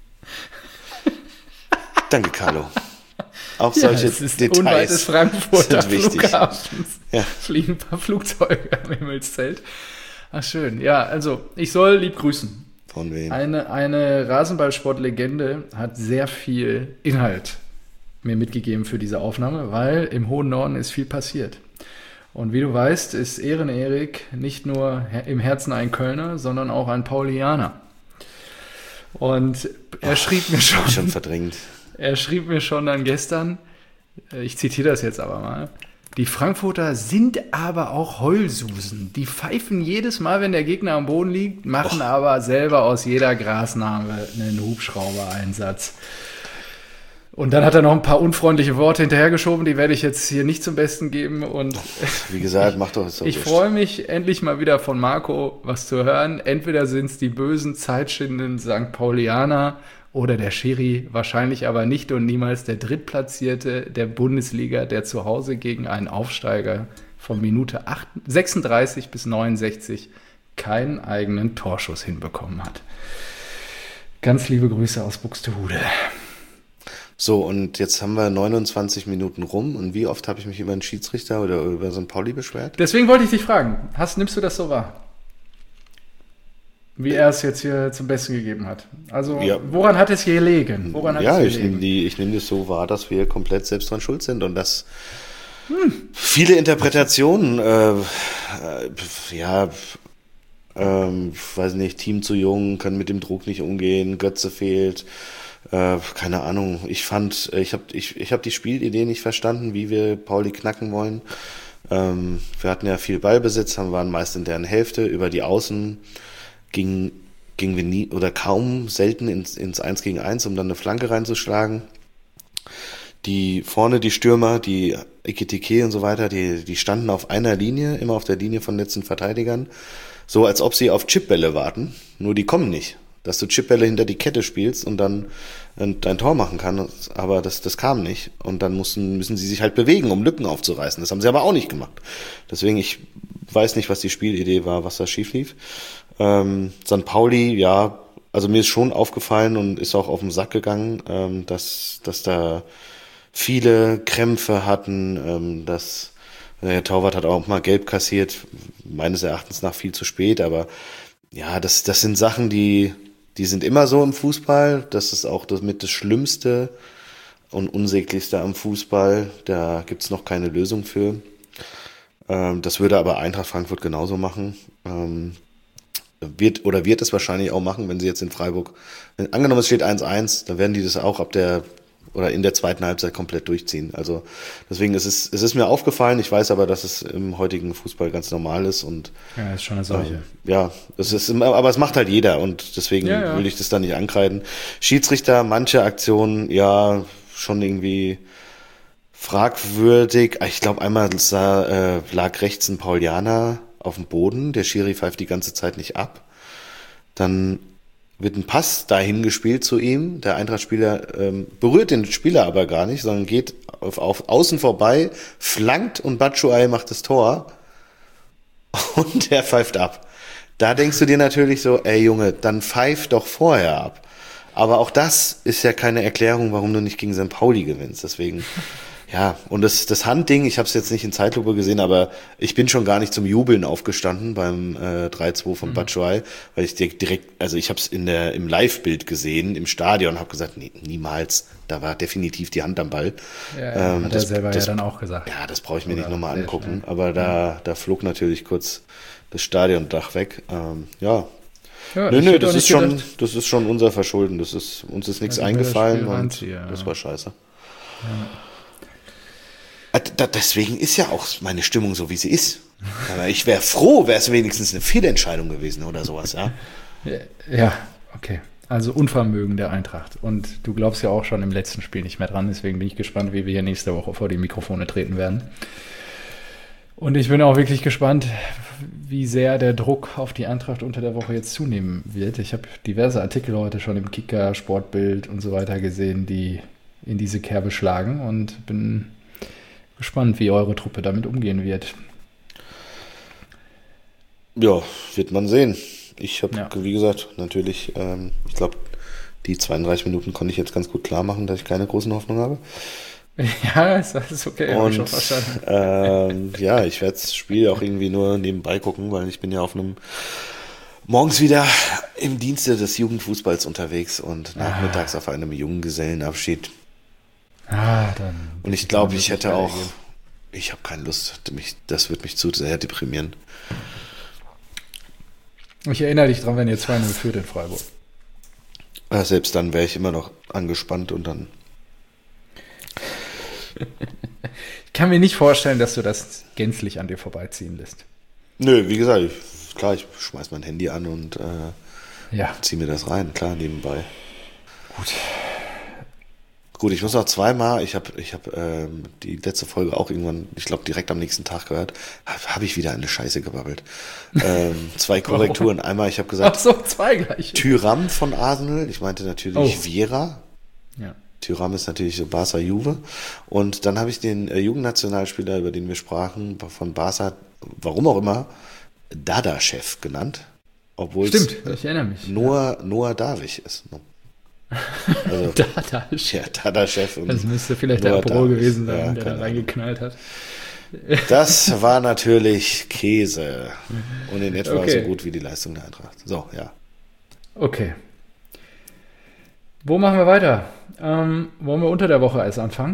Danke, Carlo. Auch solche es ist unweit des Details Frankfurter sind wichtig. Flughafens. Ja. Fliegen ein paar Flugzeuge am Himmelszelt. Ach schön. Ja, also ich soll lieb grüßen. Von wem? Eine Rasenballsport-Legende hat sehr viel Inhalt mir mitgegeben für diese Aufnahme, weil im hohen Norden ist viel passiert. Und wie du weißt, ist Erik nicht nur im Herzen ein Kölner, sondern auch ein Paulianer. Und er schrieb mir Hab ich schon verdrängt. Er schrieb mir schon dann gestern, ich zitiere das jetzt aber mal, die Frankfurter sind aber auch Heulsusen. Die pfeifen jedes Mal, wenn der Gegner am Boden liegt, machen aber selber aus jeder Grasnarbe einen Hubschrauber-Einsatz. Und dann hat er noch ein paar unfreundliche Worte hinterhergeschoben, die werde ich jetzt hier nicht zum Besten geben. Und Wie gesagt, mach doch so. ich freue mich, endlich mal wieder von Marco was zu hören. Entweder sind es die bösen, zeitschindenden St. Paulianer oder der Schiri, wahrscheinlich aber nicht und niemals der Drittplatzierte der Bundesliga, der zu Hause gegen einen Aufsteiger von Minute 36 bis 69 keinen eigenen Torschuss hinbekommen hat. Ganz liebe Grüße aus Buxtehude. So, und jetzt haben wir 29 Minuten rum. Und wie oft habe ich mich über einen Schiedsrichter oder über St. Pauli beschwert? Deswegen wollte ich dich fragen, nimmst du das so wahr? Wie er es jetzt hier zum Besten gegeben hat. Also, Ja. woran hat es gelegen? Ich nehme das so wahr, dass wir komplett selbst dran schuld sind und dass viele Interpretationen, weiß nicht, Team zu jung, können mit dem Druck nicht umgehen, Götze fehlt, Keine Ahnung, ich hab die Spielidee nicht verstanden, wie wir Pauli knacken wollen. Wir hatten ja viel Ballbesitz, waren meist in deren Hälfte. Über die Außen gingen wir nie oder kaum selten ins 1 gegen 1, um dann eine Flanke reinzuschlagen. Die Stürmer, die Ekitike und so weiter, die standen auf einer Linie, immer auf der Linie von letzten Verteidigern, so als ob sie auf Chipbälle warten, nur die kommen nicht. Dass du Chipbälle hinter die Kette spielst und dann dein Tor machen kannst, aber das kam nicht. Und dann müssen sie sich halt bewegen, um Lücken aufzureißen. Das haben sie aber auch nicht gemacht. Deswegen, ich weiß nicht, was die Spielidee war, was da schief lief. St. Pauli, ja, also mir ist schon aufgefallen und ist auch auf den Sack gegangen, dass da viele Krämpfe hatten, der Torwart hat auch mal gelb kassiert, meines Erachtens nach viel zu spät, aber ja, das sind Sachen, die sind immer so im Fußball. Das ist auch das Schlimmste und Unsäglichste am Fußball. Da gibt's noch keine Lösung für. Das würde aber Eintracht Frankfurt genauso machen. Wird es wahrscheinlich auch machen, wenn sie jetzt in Freiburg, angenommen es steht 1-1, dann werden die das auch in der zweiten Halbzeit komplett durchziehen. Also deswegen es ist mir aufgefallen. Ich weiß aber, dass es im heutigen Fußball ganz normal ist und ja, ist schon eine Seuche. Aber es macht halt jeder und deswegen will ich das da nicht ankreiden. Schiedsrichter, manche Aktionen, ja, schon irgendwie fragwürdig. Ich glaube, einmal lag rechts ein Paulianer auf dem Boden. Der Schiri pfeift die ganze Zeit nicht ab. Dann wird ein Pass dahin gespielt zu ihm. Der Eintracht-Spieler berührt den Spieler aber gar nicht, sondern geht auf außen vorbei, flankt und Batshuayi macht das Tor und der pfeift ab. Da denkst du dir natürlich so, ey Junge, dann pfeif doch vorher ab. Aber auch das ist ja keine Erklärung, warum du nicht gegen St. Pauli gewinnst. Deswegen, ja, und das Handding, ich habe es jetzt nicht in Zeitlupe gesehen, aber ich bin schon gar nicht zum Jubeln aufgestanden beim 3-2 von Batshuayi, weil ich direkt, also ich habe es im Live-Bild gesehen, im Stadion, habe gesagt, nee, niemals, da war definitiv die Hand am Ball. Ja, hat er selber ja dann auch gesagt. Ja, das brauche ich mir nicht nochmal angucken, aber da flog natürlich kurz das Stadiondach weg. Ja, nö, das ist schon unser Verschulden, uns ist nichts eingefallen und das war scheiße. Ja. Deswegen ist ja auch meine Stimmung so, wie sie ist. Aber ich wäre froh, wäre es wenigstens eine Fehlentscheidung gewesen oder sowas, ja. Ja, okay. Also Unvermögen der Eintracht. Und du glaubst ja auch schon im letzten Spiel nicht mehr dran. Deswegen bin ich gespannt, wie wir hier nächste Woche vor die Mikrofone treten werden. Und ich bin auch wirklich gespannt, wie sehr der Druck auf die Eintracht unter der Woche jetzt zunehmen wird. Ich habe diverse Artikel heute schon im Kicker, Sportbild und so weiter gesehen, die in diese Kerbe schlagen und bin gespannt, wie eure Truppe damit umgehen wird. Ja, wird man sehen. Ich habe, wie gesagt, natürlich, ich glaube, die 32 Minuten konnte ich jetzt ganz gut klar machen, dass ich keine großen Hoffnungen habe. Ja, ist okay, habe ich schon verstanden. Ja, ich werde das Spiel auch irgendwie nur nebenbei gucken, weil ich bin ja morgens wieder im Dienste des Jugendfußballs unterwegs und nachmittags auf einem Junggesellenabschied. Und ich glaube, ich habe keine Lust, das wird mich zu sehr deprimieren. Ich erinnere dich dran, wenn ihr 2-0 führt in Freiburg. Selbst dann wäre ich immer noch angespannt und dann... Ich kann mir nicht vorstellen, dass du das gänzlich an dir vorbeiziehen lässt. Nö, wie gesagt, ich schmeiß mein Handy an und ziehe mir das rein, klar, nebenbei. Gut, ich muss noch zweimal, ich hab die letzte Folge auch irgendwann, ich glaube direkt am nächsten Tag gehört, habe ich wieder eine Scheiße gebabbelt. 2 Korrekturen. Einmal, ich habe gesagt, 2 gleich. Thuram von Arsenal, ich meinte natürlich Vieira. Ja. Thuram ist natürlich so Barca Juve. Und dann habe ich den Jugendnationalspieler, über den wir sprachen, von Barca, warum auch immer, Dada-Chef genannt. Obwohl stimmt, ich erinnere mich. Noah Davich ist. Also, Dada-Chef. Ja, Dada-Chef. Das müsste vielleicht der Aperol gewesen sein, der da reingeknallt hat. Das war natürlich Käse. Und in etwa so gut wie die Leistung der Eintracht. So, ja. Okay. Wo machen wir weiter? Wollen wir unter der Woche erst anfangen?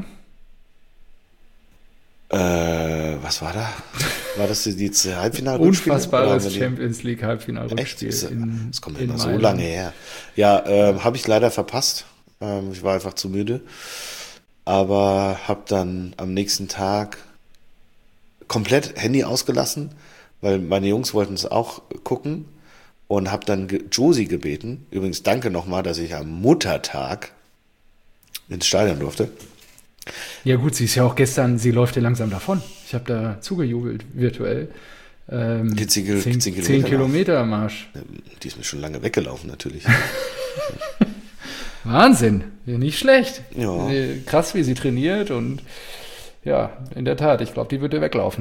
Was war da? War das die Halbfinal-Rückspiele? Unfassbares Champions League Halbfinal-Rückspiel. Das kommt immer so lange her. Ja, habe ich leider verpasst. Ich war einfach zu müde. Aber habe dann am nächsten Tag komplett Handy ausgelassen, weil meine Jungs wollten es auch gucken und habe dann Josie gebeten. Übrigens danke nochmal, dass ich am Muttertag ins Stadion durfte. Ja gut, sie ist ja auch gestern, sie läuft ja langsam davon. Ich habe da zugejubelt virtuell. 10 Kilometer Marsch. Die ist mir schon lange weggelaufen natürlich. Wahnsinn, nicht schlecht. Ja. Krass, wie sie trainiert und ja, in der Tat, ich glaube, die würde weglaufen.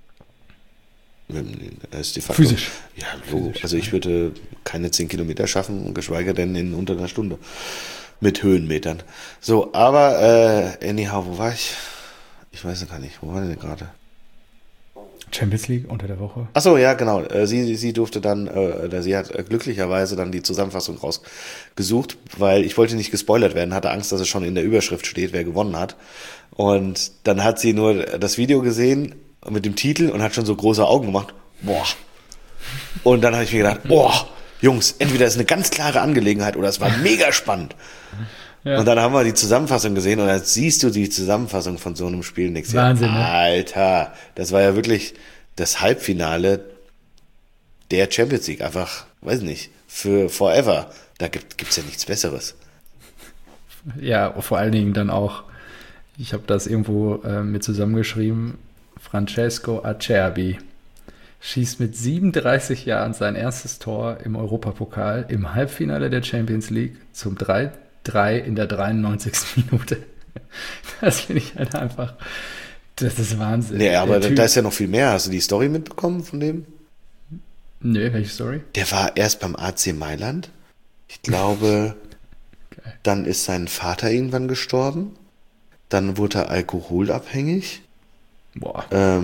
Ist de facto, Physisch. Ja, Logo. Also ich würde keine 10 Kilometer schaffen, geschweige denn in unter einer Stunde. Mit Höhenmetern. So, aber anyhow, wo war ich? Ich weiß ja gar nicht, wo war denn gerade? Champions League unter der Woche. Achso, ja, genau. Sie durfte dann, sie hat glücklicherweise dann die Zusammenfassung rausgesucht, weil ich wollte nicht gespoilert werden, hatte Angst, dass es schon in der Überschrift steht, wer gewonnen hat. Und dann hat sie nur das Video gesehen mit dem Titel und hat schon so große Augen gemacht. Boah. Und dann habe ich mir gedacht, boah, Jungs, entweder ist eine ganz klare Angelegenheit oder es war mega spannend. Ja. Und dann haben wir die Zusammenfassung gesehen und dann siehst du die Zusammenfassung von so einem Spiel nächstes Jahr. Wahnsinn, ne? Alter, das war ja wirklich das Halbfinale der Champions League. Einfach, weiß nicht, für forever. Da gibt's ja nichts Besseres. Ja, vor allen Dingen dann auch, ich habe das irgendwo mit zusammengeschrieben, Francesco Acerbi schießt mit 37 Jahren sein erstes Tor im Europapokal im Halbfinale der Champions League zum 3-3 in der 93. Minute. Das finde ich halt einfach, das ist Wahnsinn. Nee, aber da ist ja noch viel mehr. Hast du die Story mitbekommen von dem? Nee, welche Story? Der war erst beim AC Mailand. Ich glaube, dann ist sein Vater irgendwann gestorben. Dann wurde er alkoholabhängig. Boah.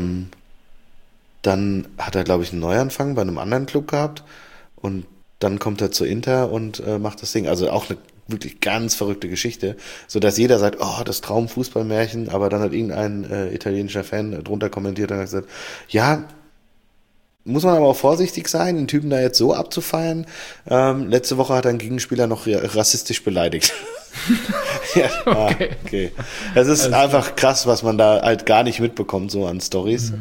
Dann hat er, glaube ich, einen Neuanfang bei einem anderen Club gehabt und dann kommt er zu Inter und macht das Ding. Also auch eine wirklich ganz verrückte Geschichte, sodass jeder sagt, oh, das Traumfußballmärchen, aber dann hat irgendein italienischer Fan drunter kommentiert und hat gesagt, ja, muss man aber auch vorsichtig sein, den Typen da jetzt so abzufeiern. Letzte Woche hat ein Gegenspieler noch rassistisch beleidigt. Ja, okay. Es ist also einfach krass, was man da halt gar nicht mitbekommt, so an Storys.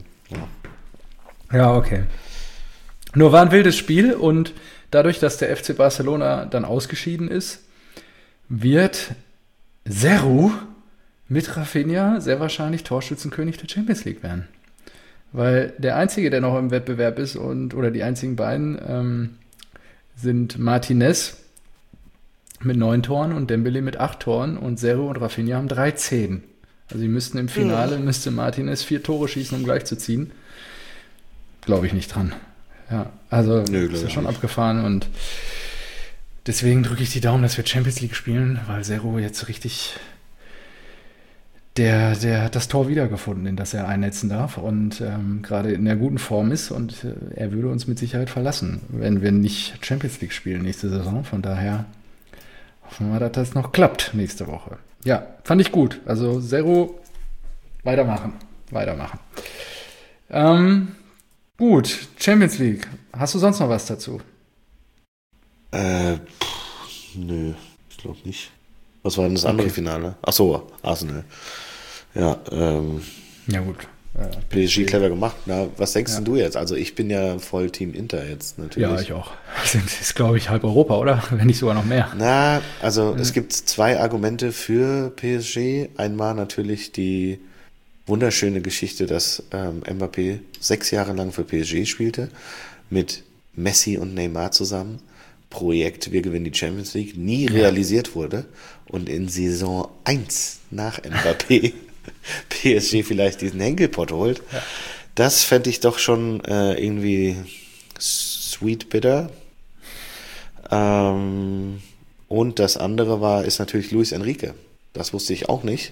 Ja, okay. Nur war ein wildes Spiel und dadurch, dass der FC Barcelona dann ausgeschieden ist, wird Serhou mit Rafinha sehr wahrscheinlich Torschützenkönig der Champions League werden. Weil der Einzige, der noch im Wettbewerb ist oder die einzigen beiden sind Martinez mit 9 Toren und Dembele mit 8 Toren und Serhou und Rafinha haben 13. Also sie müssten im Finale, müsste Martinez 4 Tore schießen, um gleich zu ziehen. Glaube ich nicht dran. Ja, also ist ja schon abgefahren und deswegen drücke ich die Daumen, dass wir Champions League spielen, weil Serhou jetzt richtig der hat das Tor wiedergefunden, in das er einnetzen darf und gerade in der guten Form ist und er würde uns mit Sicherheit verlassen, wenn wir nicht Champions League spielen nächste Saison. Von daher hoffen wir, dass das noch klappt nächste Woche. Ja, fand ich gut. Also Serhou, weitermachen. Gut, Champions League. Hast du sonst noch was dazu? Nö, ich glaube nicht. Was war denn das andere Finale? Ach so, Arsenal. Ja, ja gut. PSG clever gemacht. Na, was denkst du jetzt? Also ich bin ja voll Team Inter jetzt natürlich. Ja, ich auch. Das ist, glaube ich, halb Europa, oder? Wenn nicht sogar noch mehr. Na, also es gibt 2 Argumente für PSG. Einmal natürlich die wunderschöne Geschichte, dass Mbappé 6 Jahre lang für PSG spielte, mit Messi und Neymar zusammen. Projekt, wir gewinnen die Champions League, nie realisiert wurde und in Saison 1 nach Mbappé PSG vielleicht diesen Henkelpott holt. Ja. Das fände ich doch schon irgendwie sweet bitter. Und das andere ist natürlich Luis Enrique. Das wusste ich auch nicht.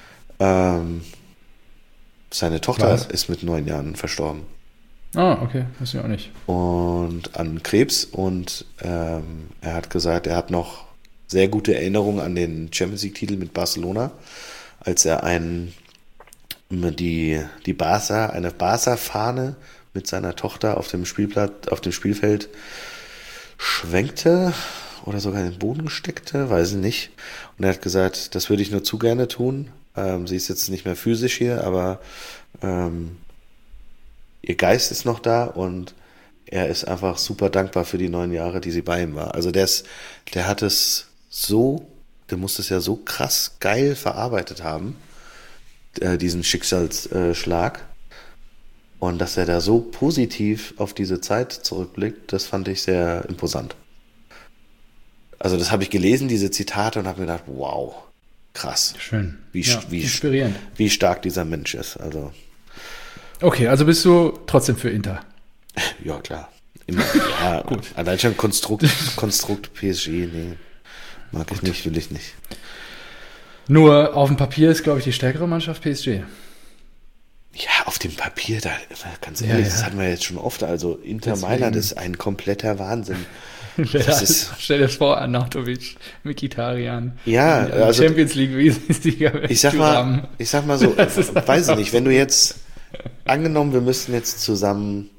Seine Tochter ist mit 9 Jahren verstorben. Ah, okay, wusste ich auch nicht. Und an Krebs und er hat gesagt, er hat noch sehr gute Erinnerungen an den Champions League-Titel mit Barcelona, als er eine Barca-Fahne mit seiner Tochter auf dem Spielfeld schwenkte oder sogar in den Boden gesteckte, weiß ich nicht. Und er hat gesagt, das würde ich nur zu gerne tun. Sie ist jetzt nicht mehr physisch hier, aber ihr Geist ist noch da und er ist einfach super dankbar für die 9 Jahre, die sie bei ihm war. Also der hat es so, der muss es ja so krass geil verarbeitet haben, diesen Schicksalsschlag. Und dass er da so positiv auf diese Zeit zurückblickt, das fand ich sehr imposant. Also das habe ich gelesen, diese Zitate, und habe mir gedacht, wow, krass. Schön. Wie inspirierend. Wie stark dieser Mensch ist. Also. Okay, also bist du trotzdem für Inter? Ja, klar. Immer, ja, gut. Allein schon Konstrukt PSG, nee. Mag ich nicht, will ich nicht. Nur auf dem Papier ist, glaube ich, die stärkere Mannschaft PSG. Ja, auf dem Papier, da, ganz ehrlich, das hatten wir jetzt schon oft. Also Inter Mailand ist ein kompletter Wahnsinn. Stell dir vor, Arnautovic, Mkhitaryan. Ja, also Champions League-Sieger. Ich sag mal so, weiß ich nicht, wenn du jetzt, angenommen, wir müssten jetzt zusammen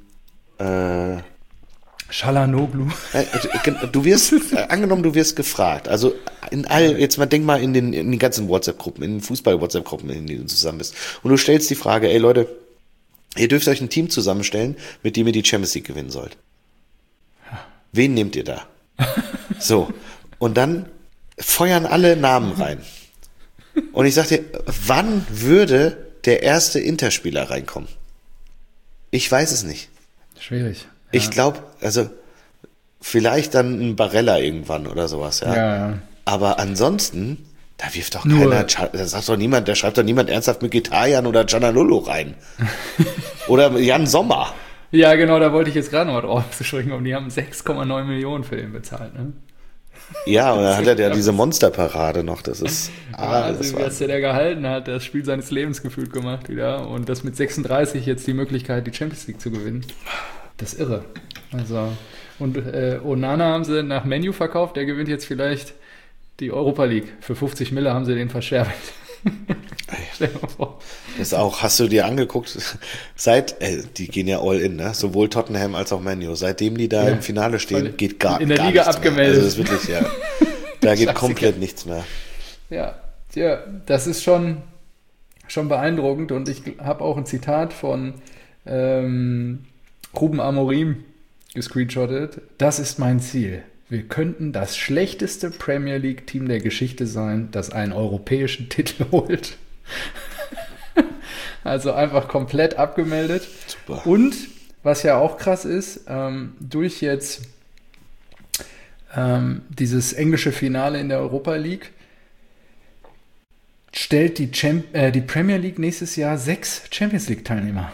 Çalhanoğlu. Angenommen, du wirst gefragt. Also jetzt mal denk mal in den ganzen WhatsApp-Gruppen, in den Fußball-WhatsApp-Gruppen, in denen du zusammen bist. Und du stellst die Frage, ey Leute, ihr dürft euch ein Team zusammenstellen, mit dem ihr die Champions League gewinnen sollt. Wen nehmt ihr da? So. Und dann feuern alle Namen rein. Und ich sag dir, wann würde der erste Interspieler reinkommen? Ich weiß es nicht. Schwierig. Ich glaube, also vielleicht dann ein Barella irgendwann oder sowas, ja. Aber ansonsten, da wirft doch keiner, da sagt doch niemand, da schreibt doch niemand ernsthaft Mkhitaryan oder Çalhanoğlu rein. Oder Jan Sommer. Ja, genau, da wollte ich jetzt gerade noch drauf zu sprechen, und die haben 6,9 Millionen für den bezahlt, ne? Ja, und dann hat er ja diese Monsterparade noch, das ist... Also, wie das der gehalten hat, das Spiel seines Lebens gefühlt gemacht wieder, und das mit 36 jetzt die Möglichkeit, die Champions League zu gewinnen. Das ist irre. Also, und Onana haben sie nach Man U verkauft, der gewinnt jetzt vielleicht die Europa League. Für 50 Mille haben sie den verscherbelt. Stell dir mal vor. Das auch, hast du dir angeguckt, die gehen ja all in, ne? Sowohl Tottenham als auch Man U. Seitdem die da im Finale stehen, geht gar nichts mehr. In der Liga abgemeldet. Also das ist wirklich, da geht komplett nichts mehr. Ja, das ist schon beeindruckend, und ich habe auch ein Zitat von Ruben Amorim gescreenshottet. Das ist mein Ziel. Wir könnten das schlechteste Premier League-Team der Geschichte sein, das einen europäischen Titel holt. Also einfach komplett abgemeldet. Super. Und, was ja auch krass ist, durch jetzt dieses englische Finale in der Europa League stellt die Premier League nächstes Jahr 6 Champions League-Teilnehmer.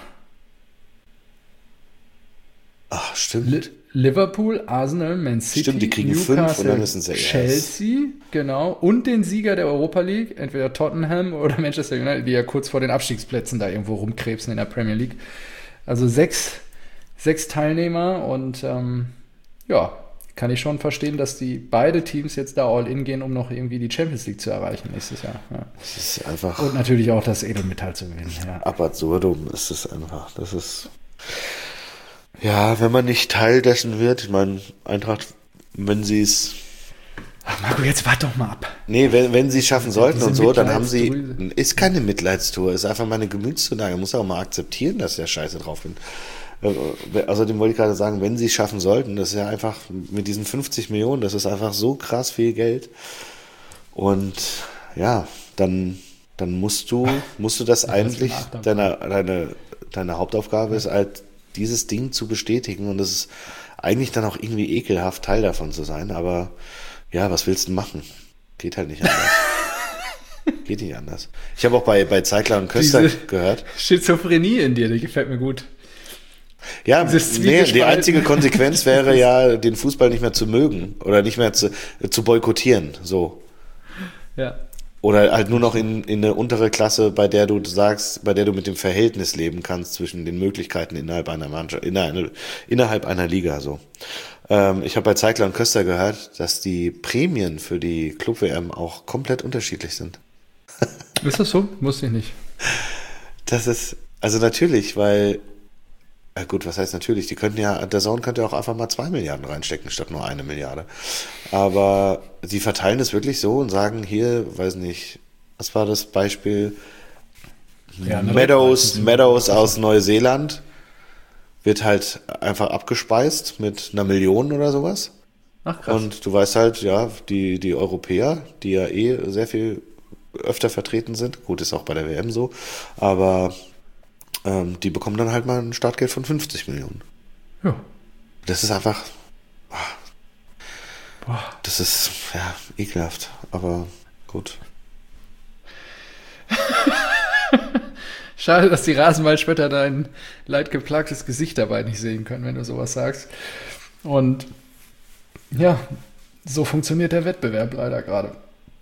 Ach, stimmt. Liverpool, Arsenal, Man City, stimmt, die kriegen Newcastle, 5 und dann müssen sie Chelsea, genau, und den Sieger der Europa League, entweder Tottenham oder Manchester United, die ja kurz vor den Abstiegsplätzen da irgendwo rumkrebsen in der Premier League. Also 6 Teilnehmer, und kann ich schon verstehen, dass beide Teams jetzt da all in gehen, um noch irgendwie die Champions League zu erreichen nächstes Jahr. Ja. Das ist einfach... Und natürlich auch das Edelmetall zu gewinnen. Ja. Ab absurdum ist es einfach. Das ist... Ja, wenn man nicht Teil dessen wird, ich meine, Eintracht, wenn sie es... Ach Marco, jetzt warte doch mal ab. Nee, wenn sie es schaffen sollten und so, dann haben sie... Mitleidstour. Ist keine Mitleidstour, ist einfach meine Gemütszulage. Man muss auch mal akzeptieren, dass ich da scheiße drauf bin. Außerdem wollte ich gerade sagen, wenn sie es schaffen sollten, das ist ja einfach mit diesen 50 Millionen, das ist einfach so krass viel Geld. Und ja, dann musst du das eigentlich, deine Hauptaufgabe ist halt, dieses Ding zu bestätigen, und es ist eigentlich dann auch irgendwie ekelhaft, Teil davon zu sein, aber ja, was willst du machen? Geht halt nicht anders. Geht nicht anders. Ich habe auch bei Zeigler und Köster gehört. Schizophrenie in dir, die gefällt mir gut. Ja, die einzige Konsequenz wäre ja, den Fußball nicht mehr zu mögen oder nicht mehr zu boykottieren, so. Ja. Oder halt nur noch in eine untere Klasse, bei der du mit dem Verhältnis leben kannst zwischen den Möglichkeiten innerhalb einer Mannschaft, innerhalb einer Liga, so. Ich habe bei Zeigler und Köster gehört, dass die Prämien für die Club-WM auch komplett unterschiedlich sind. Ist das so? Wusste ich nicht. Das ist, also natürlich, weil Gut, was heißt natürlich? Der DAZN könnte ja auch einfach mal 2 Milliarden reinstecken, statt nur 1 Milliarde. Aber sie verteilen es wirklich so und sagen hier, weiß nicht, was war das Beispiel? Ja, Meadows aus Neuseeland wird halt einfach abgespeist mit 1 Million oder sowas. Ach, krass. Und du weißt halt, ja, die Europäer, die ja sehr viel öfter vertreten sind, gut, ist auch bei der WM so, aber die bekommen dann halt mal ein Startgeld von 50 Millionen. Ja. Das ist einfach, Boah. das ist, ja, ekelhaft, aber gut. Schade, dass die Rasenballspötter dein leidgeplagtes Gesicht dabei nicht sehen können, wenn du sowas sagst. Und ja, so funktioniert der Wettbewerb leider gerade.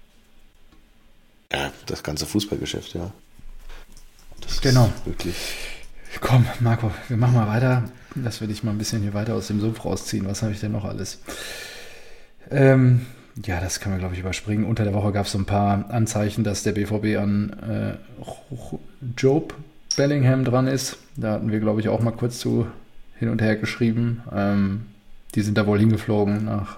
Ja, das ganze Fußballgeschäft, ja. Das Genau. ist wirklich. Komm, Marco, wir machen mal weiter, dass wir dich mal ein bisschen hier weiter aus dem Sumpf rausziehen. Was habe ich denn noch alles? Ja, das können wir, glaube ich, überspringen. Unter der Woche gab es so ein paar Anzeichen, dass der BVB an Job Bellingham dran ist. Da hatten wir, glaube ich, auch mal kurz zu hin und her geschrieben. Die sind da wohl hingeflogen nach...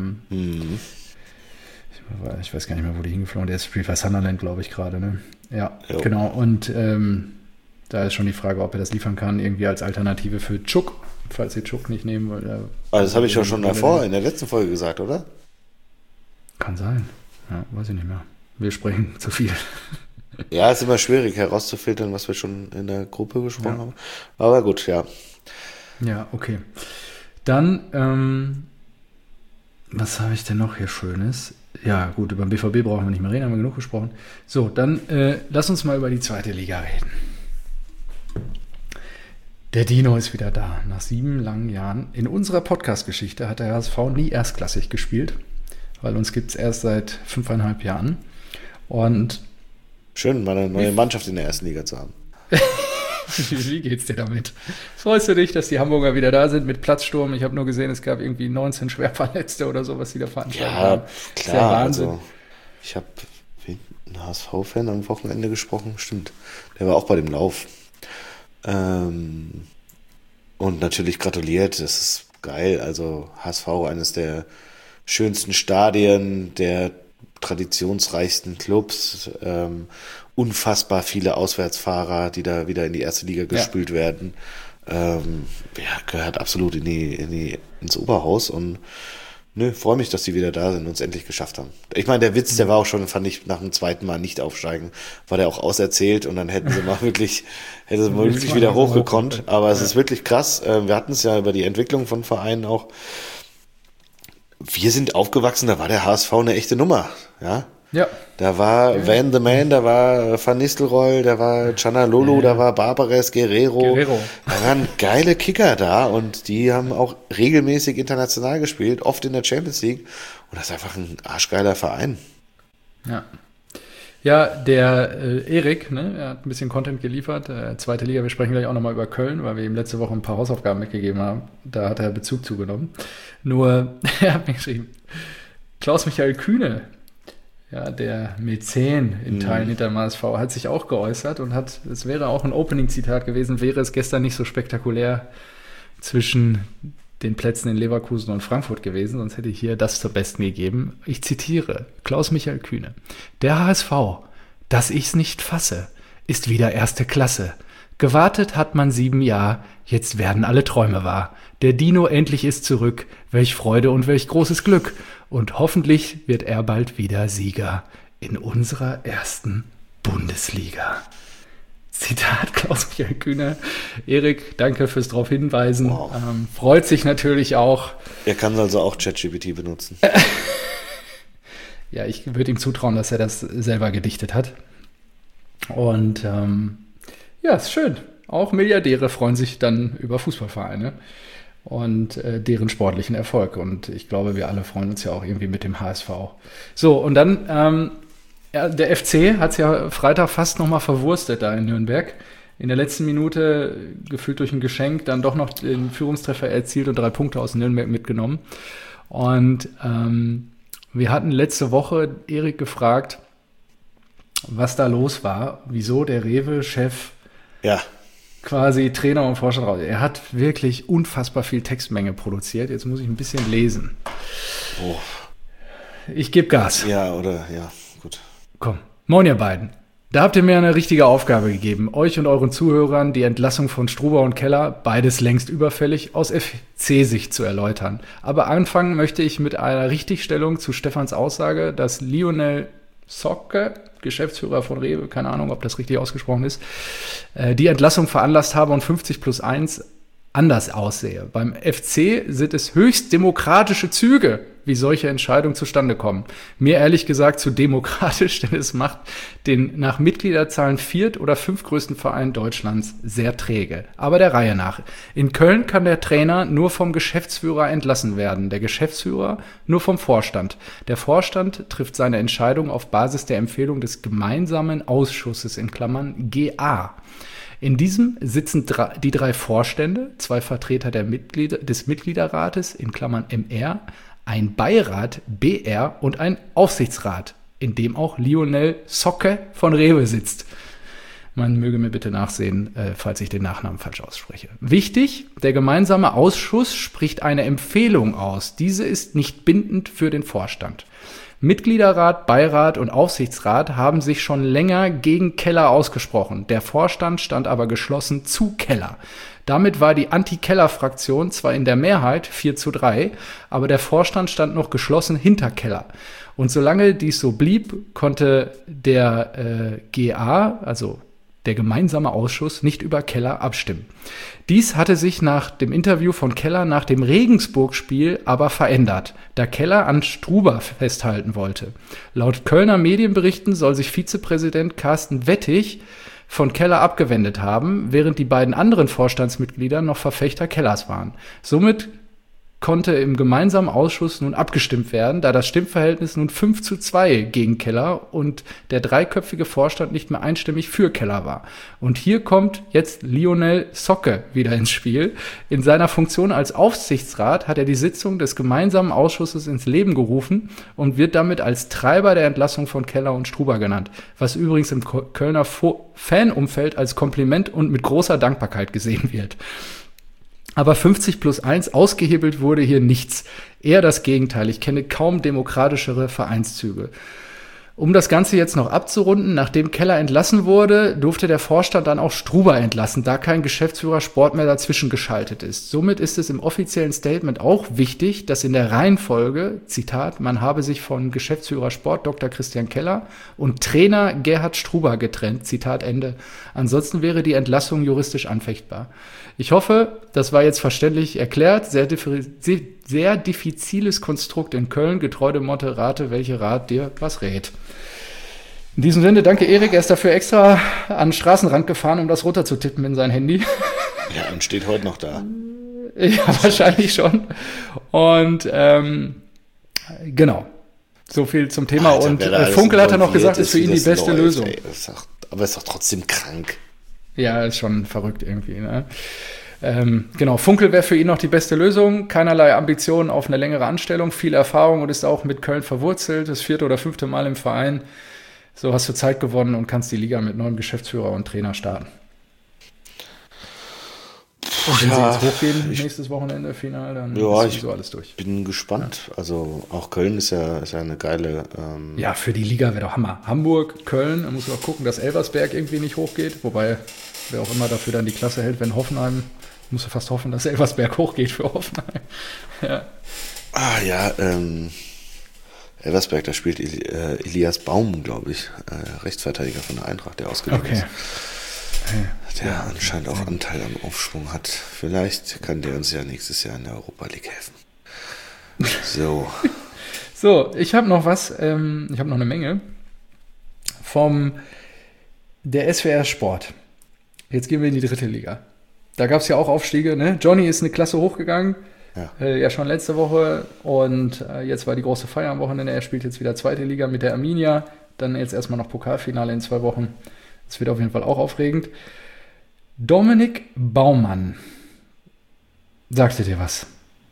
Ich weiß gar nicht mehr, wo die hingeflogen. Der spielt bei Sunderland, glaube ich, gerade. Ne? Ja, Jo. genau. Und da ist schon die Frage, ob er das liefern kann, irgendwie als Alternative für Çuk, falls ihr Çuk nicht nehmen wollt. Aber das habe ich ja schon davor in der letzten Folge gesagt, oder? Kann sein. Ja, weiß ich nicht mehr. Wir sprechen zu viel. Ja, ist immer schwierig herauszufiltern, was wir schon in der Gruppe besprochen haben. Aber gut, ja. Ja, okay. Dann, was habe ich denn noch hier Schönes? Ja, gut, über den BVB brauchen wir nicht mehr reden, haben wir genug gesprochen. So, dann lass uns mal über die zweite Liga reden. Der Dino ist wieder da. Nach 7 langen Jahren. In unserer Podcast-Geschichte hat der HSV nie erstklassig gespielt, weil uns gibt es erst seit 5,5 Jahren. Und Schön, mal eine neue Mannschaft in der ersten Liga zu haben. wie geht's dir damit? Freust du dich, dass die Hamburger wieder da sind mit Platzsturm? Ich habe nur gesehen, es gab irgendwie 19 Schwerverletzte oder so, was sie da veranstaltet haben. Ja, Ist ja klar. Wahnsinn. Also, ich habe einen HSV-Fan am Wochenende gesprochen. Stimmt. Der war auch bei dem Lauf. Und natürlich gratuliert. Das ist geil. Also HSV, eines der schönsten Stadien, der traditionsreichsten Clubs, unfassbar viele Auswärtsfahrer, die da wieder in die erste Liga gespült werden. Gehört absolut ins Oberhaus und freue mich, dass die wieder da sind und es endlich geschafft haben. Ich meine, der Witz, der war auch schon, fand ich, nach dem zweiten Mal nicht aufsteigen, war der auch auserzählt und dann hätten sie mal wirklich wieder hochgekonnt. Aber es ist wirklich krass. Wir hatten es ja über die Entwicklung von Vereinen auch. Wir sind aufgewachsen, da war der HSV eine echte Nummer, ja. Ja. Da war Van the Man, da war Van Nistelrooy, da war Canalolo, da war Barbares, Guerrero. Da waren geile Kicker da und die haben auch regelmäßig international gespielt, oft in der Champions League. Und das ist einfach ein arschgeiler Verein. Ja. Ja, der Erik, ne, er hat ein bisschen Content geliefert. Zweite Liga, wir sprechen gleich auch nochmal über Köln, weil wir ihm letzte Woche ein paar Hausaufgaben mitgegeben haben. Da hat er Bezug zugenommen. Nur, er hat mir geschrieben, Klaus-Michael Kühne, ja, der Mäzen in Teilen hinterm HSV, hat sich auch geäußert und es wäre auch ein Opening-Zitat gewesen, wäre es gestern nicht so spektakulär zwischen den Plätzen in Leverkusen und Frankfurt gewesen, sonst hätte ich hier das zur Besten gegeben. Ich zitiere Klaus-Michael Kühne. Der HSV, dass ich's nicht fasse, ist wieder erste Klasse. Gewartet hat man 7 Jahre, jetzt werden alle Träume wahr. Der Dino endlich ist zurück, welch Freude und welch großes Glück. Und hoffentlich wird er bald wieder Sieger in unserer ersten Bundesliga. Zitat Klaus-Michael Kühne. Erik, danke fürs darauf hinweisen. Wow. Freut sich natürlich auch. Er kann also auch ChatGPT benutzen. Ja, ich würde ihm zutrauen, dass er das selber gedichtet hat. Und ja, ist schön. Auch Milliardäre freuen sich dann über Fußballvereine und deren sportlichen Erfolg. Und ich glaube, wir alle freuen uns ja auch irgendwie mit dem HSV. So, und dann der FC hat es ja Freitag fast nochmal verwurstet da in Nürnberg. In der letzten Minute, gefühlt durch ein Geschenk, dann doch noch den Führungstreffer erzielt und 3 Punkte aus Nürnberg mitgenommen. Und wir hatten letzte Woche Erik gefragt, was da los war, wieso der Rewe-Chef quasi Trainer und Vorstand raus. Er hat wirklich unfassbar viel Textmenge produziert. Jetzt muss ich ein bisschen lesen. Oh. Ich gebe Gas. Ja, gut. Komm. Moin, ihr beiden. Da habt ihr mir eine richtige Aufgabe gegeben, euch und euren Zuhörern die Entlassung von Struber und Keller, beides längst überfällig, aus FC-Sicht zu erläutern. Aber anfangen möchte ich mit einer Richtigstellung zu Stefans Aussage, dass Lionel Socke, Geschäftsführer von Rewe, keine Ahnung, ob das richtig ausgesprochen ist, die Entlassung veranlasst habe und 50+1 anders aussehe. Beim FC sind es höchst demokratische Züge, wie solche Entscheidungen zustande kommen. Mir ehrlich gesagt zu demokratisch, denn es macht den nach Mitgliederzahlen 4. oder 5. größten Verein Deutschlands sehr träge. Aber der Reihe nach. In Köln kann der Trainer nur vom Geschäftsführer entlassen werden, der Geschäftsführer nur vom Vorstand. Der Vorstand trifft seine Entscheidung auf Basis der Empfehlung des gemeinsamen Ausschusses in Klammern GA. In diesem sitzen die 3 Vorstände, 2 Vertreter des Mitgliederrates in Klammern MR, ein Beirat BR und ein Aufsichtsrat, in dem auch Lionel Socke von Rewe sitzt. Man möge mir bitte nachsehen, falls ich den Nachnamen falsch ausspreche. Wichtig, der gemeinsame Ausschuss spricht eine Empfehlung aus. Diese ist nicht bindend für den Vorstand. Mitgliederrat, Beirat und Aufsichtsrat haben sich schon länger gegen Keller ausgesprochen. Der Vorstand stand aber geschlossen zu Keller. Damit war die Anti-Keller-Fraktion zwar in der Mehrheit 4:3, aber der Vorstand stand noch geschlossen hinter Keller. Und solange dies so blieb, konnte der GA, also der gemeinsame Ausschuss, nicht über Keller abstimmen. Dies hatte sich nach dem Interview von Keller nach dem Regensburg-Spiel aber verändert, da Keller an Struber festhalten wollte. Laut Kölner Medienberichten soll sich Vizepräsident Carsten Wettig von Keller abgewendet haben, während die beiden anderen Vorstandsmitglieder noch Verfechter Kellers waren. Somit konnte im gemeinsamen Ausschuss nun abgestimmt werden, da das Stimmverhältnis nun 5:2 gegen Keller und der 3-köpfige Vorstand nicht mehr einstimmig für Keller war. Und hier kommt jetzt Lionel Socke wieder ins Spiel. In seiner Funktion als Aufsichtsrat hat er die Sitzung des gemeinsamen Ausschusses ins Leben gerufen und wird damit als Treiber der Entlassung von Keller und Struber genannt, was übrigens im Kölner Fanumfeld als Kompliment und mit großer Dankbarkeit gesehen wird. Aber 50+1 ausgehebelt wurde hier nichts. Eher das Gegenteil. Ich kenne kaum demokratischere Vereinszüge. Um das Ganze jetzt noch abzurunden, nachdem Keller entlassen wurde, durfte der Vorstand dann auch Struber entlassen, da kein Geschäftsführer Sport mehr dazwischen geschaltet ist. Somit ist es im offiziellen Statement auch wichtig, dass in der Reihenfolge, Zitat, man habe sich von Geschäftsführer Sport Dr. Christian Keller und Trainer Gerhard Struber getrennt, Zitat Ende. Ansonsten wäre die Entlassung juristisch anfechtbar. Ich hoffe, das war jetzt verständlich erklärt. Sehr diffiziles Konstrukt in Köln, getreu dem Motto, rate, welche Rat dir was rät. In diesem Sinne, danke Erik, er ist dafür extra an den Straßenrand gefahren, um das runterzutippen in sein Handy. Ja, und steht heute noch da. Ja, wahrscheinlich schon. Und genau, so viel zum Thema. Alter, und Funkel hat er noch gesagt, ist für ihn die beste Lösung. Ey, aber ist doch trotzdem krank. Ja, ist schon verrückt irgendwie, ne? Genau, Funkel wäre für ihn noch die beste Lösung. Keinerlei Ambitionen auf eine längere Anstellung, viel Erfahrung und ist auch mit Köln verwurzelt. Das 4. oder 5. Mal im Verein. So hast du Zeit gewonnen und kannst die Liga mit neuem Geschäftsführer und Trainer starten. Und wenn sie jetzt hochgehen, nächstes Wochenende Final, dann ist sowieso alles durch. Ich bin gespannt. Ja. Also auch Köln ist ja eine geile... Ja, für die Liga wäre doch Hammer. Hamburg, Köln, da muss man auch gucken, dass Elversberg irgendwie nicht hochgeht. Wobei, wer auch immer dafür dann die Klasse hält, wenn Hoffenheim... muss ja fast hoffen, dass Elversberg hochgeht für Hoffenheim. Ja. Ah ja, Elversberg, da spielt Elias Baum, glaube ich, Rechtsverteidiger von der Eintracht, der ausgeliehen ist. Der anscheinend auch Anteil am Aufschwung hat. Vielleicht kann der uns ja nächstes Jahr in der Europa League helfen. So. So, ich habe noch was, ich habe noch eine Menge der SWR Sport. Jetzt gehen wir in die 3. Liga. Da gab es ja auch Aufstiege, ne? Johnny ist eine Klasse hochgegangen, ja schon letzte Woche und jetzt war die große Feier am Wochenende. Er spielt jetzt wieder 2. Liga mit der Arminia, dann jetzt erstmal noch Pokalfinale in 2 Wochen. Das wird auf jeden Fall auch aufregend. Dominik Baumann. Sagte dir was?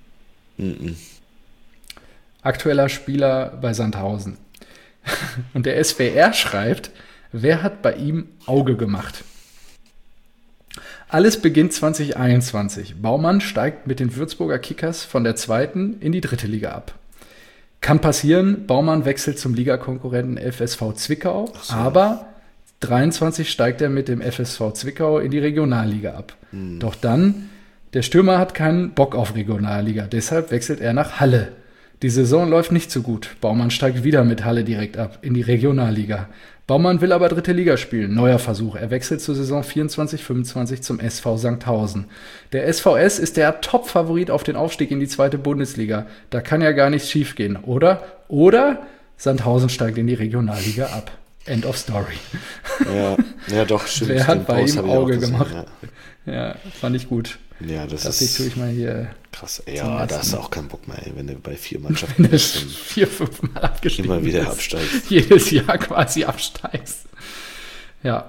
Aktueller Spieler bei Sandhausen. Und der SWR schreibt, wer hat bei ihm Auge gemacht? Alles beginnt 2021. Baumann steigt mit den Würzburger Kickers von der 2. in die 3. Liga ab. Kann passieren, Baumann wechselt zum Ligakonkurrenten FSV Zwickau, aber 23 steigt er mit dem FSV Zwickau in die Regionalliga ab. Doch dann, der Stürmer hat keinen Bock auf Regionalliga, deshalb wechselt er nach Halle. Die Saison läuft nicht so gut. Baumann steigt wieder mit Halle direkt ab in die Regionalliga. Baumann will aber 3. Liga spielen. Neuer Versuch. Er wechselt zur Saison 24/25 zum SV Sandhausen. Der SVS ist der Top-Favorit auf den Aufstieg in die 2. Bundesliga. Da kann ja gar nichts schief gehen, oder? Oder Sandhausen steigt in die Regionalliga ab. End of story. Ja doch, stimmt. Wer hat bei ihm Auge gemacht? Ja. Ja, fand ich gut. Ja, das Dachte ich, tue ich mal hier. Krass. Ja, da hast du auch keinen Bock mehr, ey, wenn du bei 4 Mannschaften bist und 4-5 Mal abgestiegen immer wieder bist. absteigst. Jedes Jahr quasi absteigst. Ja.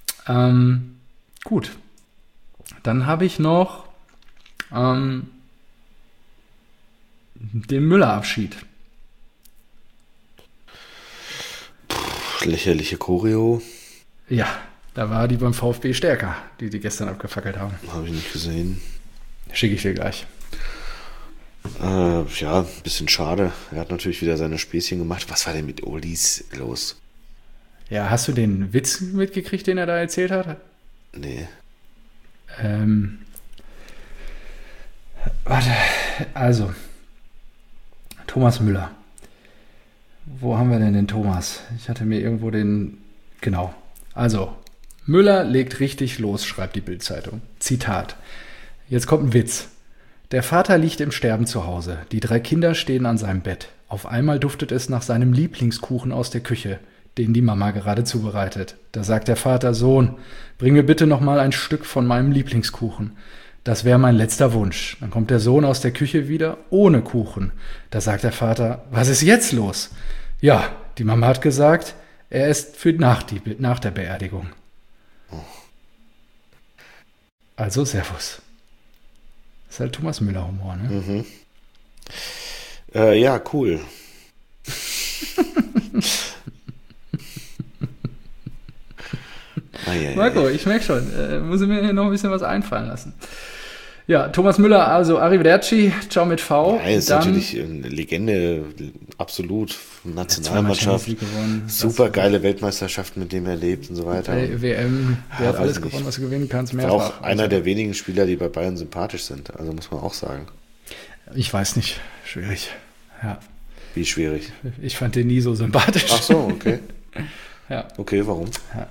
Gut. Dann habe ich noch den Müller-Abschied. Lächerliche Choreo. Ja, da war die beim VfB stärker, die gestern abgefackelt haben. Habe ich nicht gesehen. Schicke ich dir gleich. Ja, ein bisschen schade. Er hat natürlich wieder seine Späßchen gemacht. Was war denn mit Olis los? Ja, hast du den Witz mitgekriegt, den er da erzählt hat? Nee. Warte, also Thomas Müller. Wo haben wir denn den Thomas? Ich hatte mir irgendwo den... Genau. Also, Müller legt richtig los, schreibt die Bild-Zeitung. Zitat. Jetzt kommt ein Witz. Der Vater liegt im Sterben zu Hause. Die 3 Kinder stehen an seinem Bett. Auf einmal duftet es nach seinem Lieblingskuchen aus der Küche, den die Mama gerade zubereitet. Da sagt der Vater: Sohn, bring mir bitte noch mal ein Stück von meinem Lieblingskuchen. Das wäre mein letzter Wunsch. Dann kommt der Sohn aus der Küche wieder ohne Kuchen. Da sagt der Vater: Was ist jetzt los? Ja, die Mama hat gesagt, er ist für nach der Beerdigung. Also Servus. Das ist halt Thomas Müller-Humor, ne? Ja, cool. Marco, ich merke schon, muss ich mir hier noch ein bisschen was einfallen lassen. Ja, Thomas Müller, also Arrivederci, ciao mit V. Ja, er ist natürlich eine Legende, absolut. Nationalmannschaft, super geile Weltmeisterschaften, mit dem er lebt und so weiter. WM, der hat alles gewonnen, was du gewinnen kannst. Mehrfach. War auch einer der wenigen Spieler, die bei Bayern sympathisch sind, also muss man auch sagen. Ich weiß nicht, schwierig. Ja. Wie schwierig? Ich fand den nie so sympathisch. Ach so, okay. Ja. Okay, warum? Ja.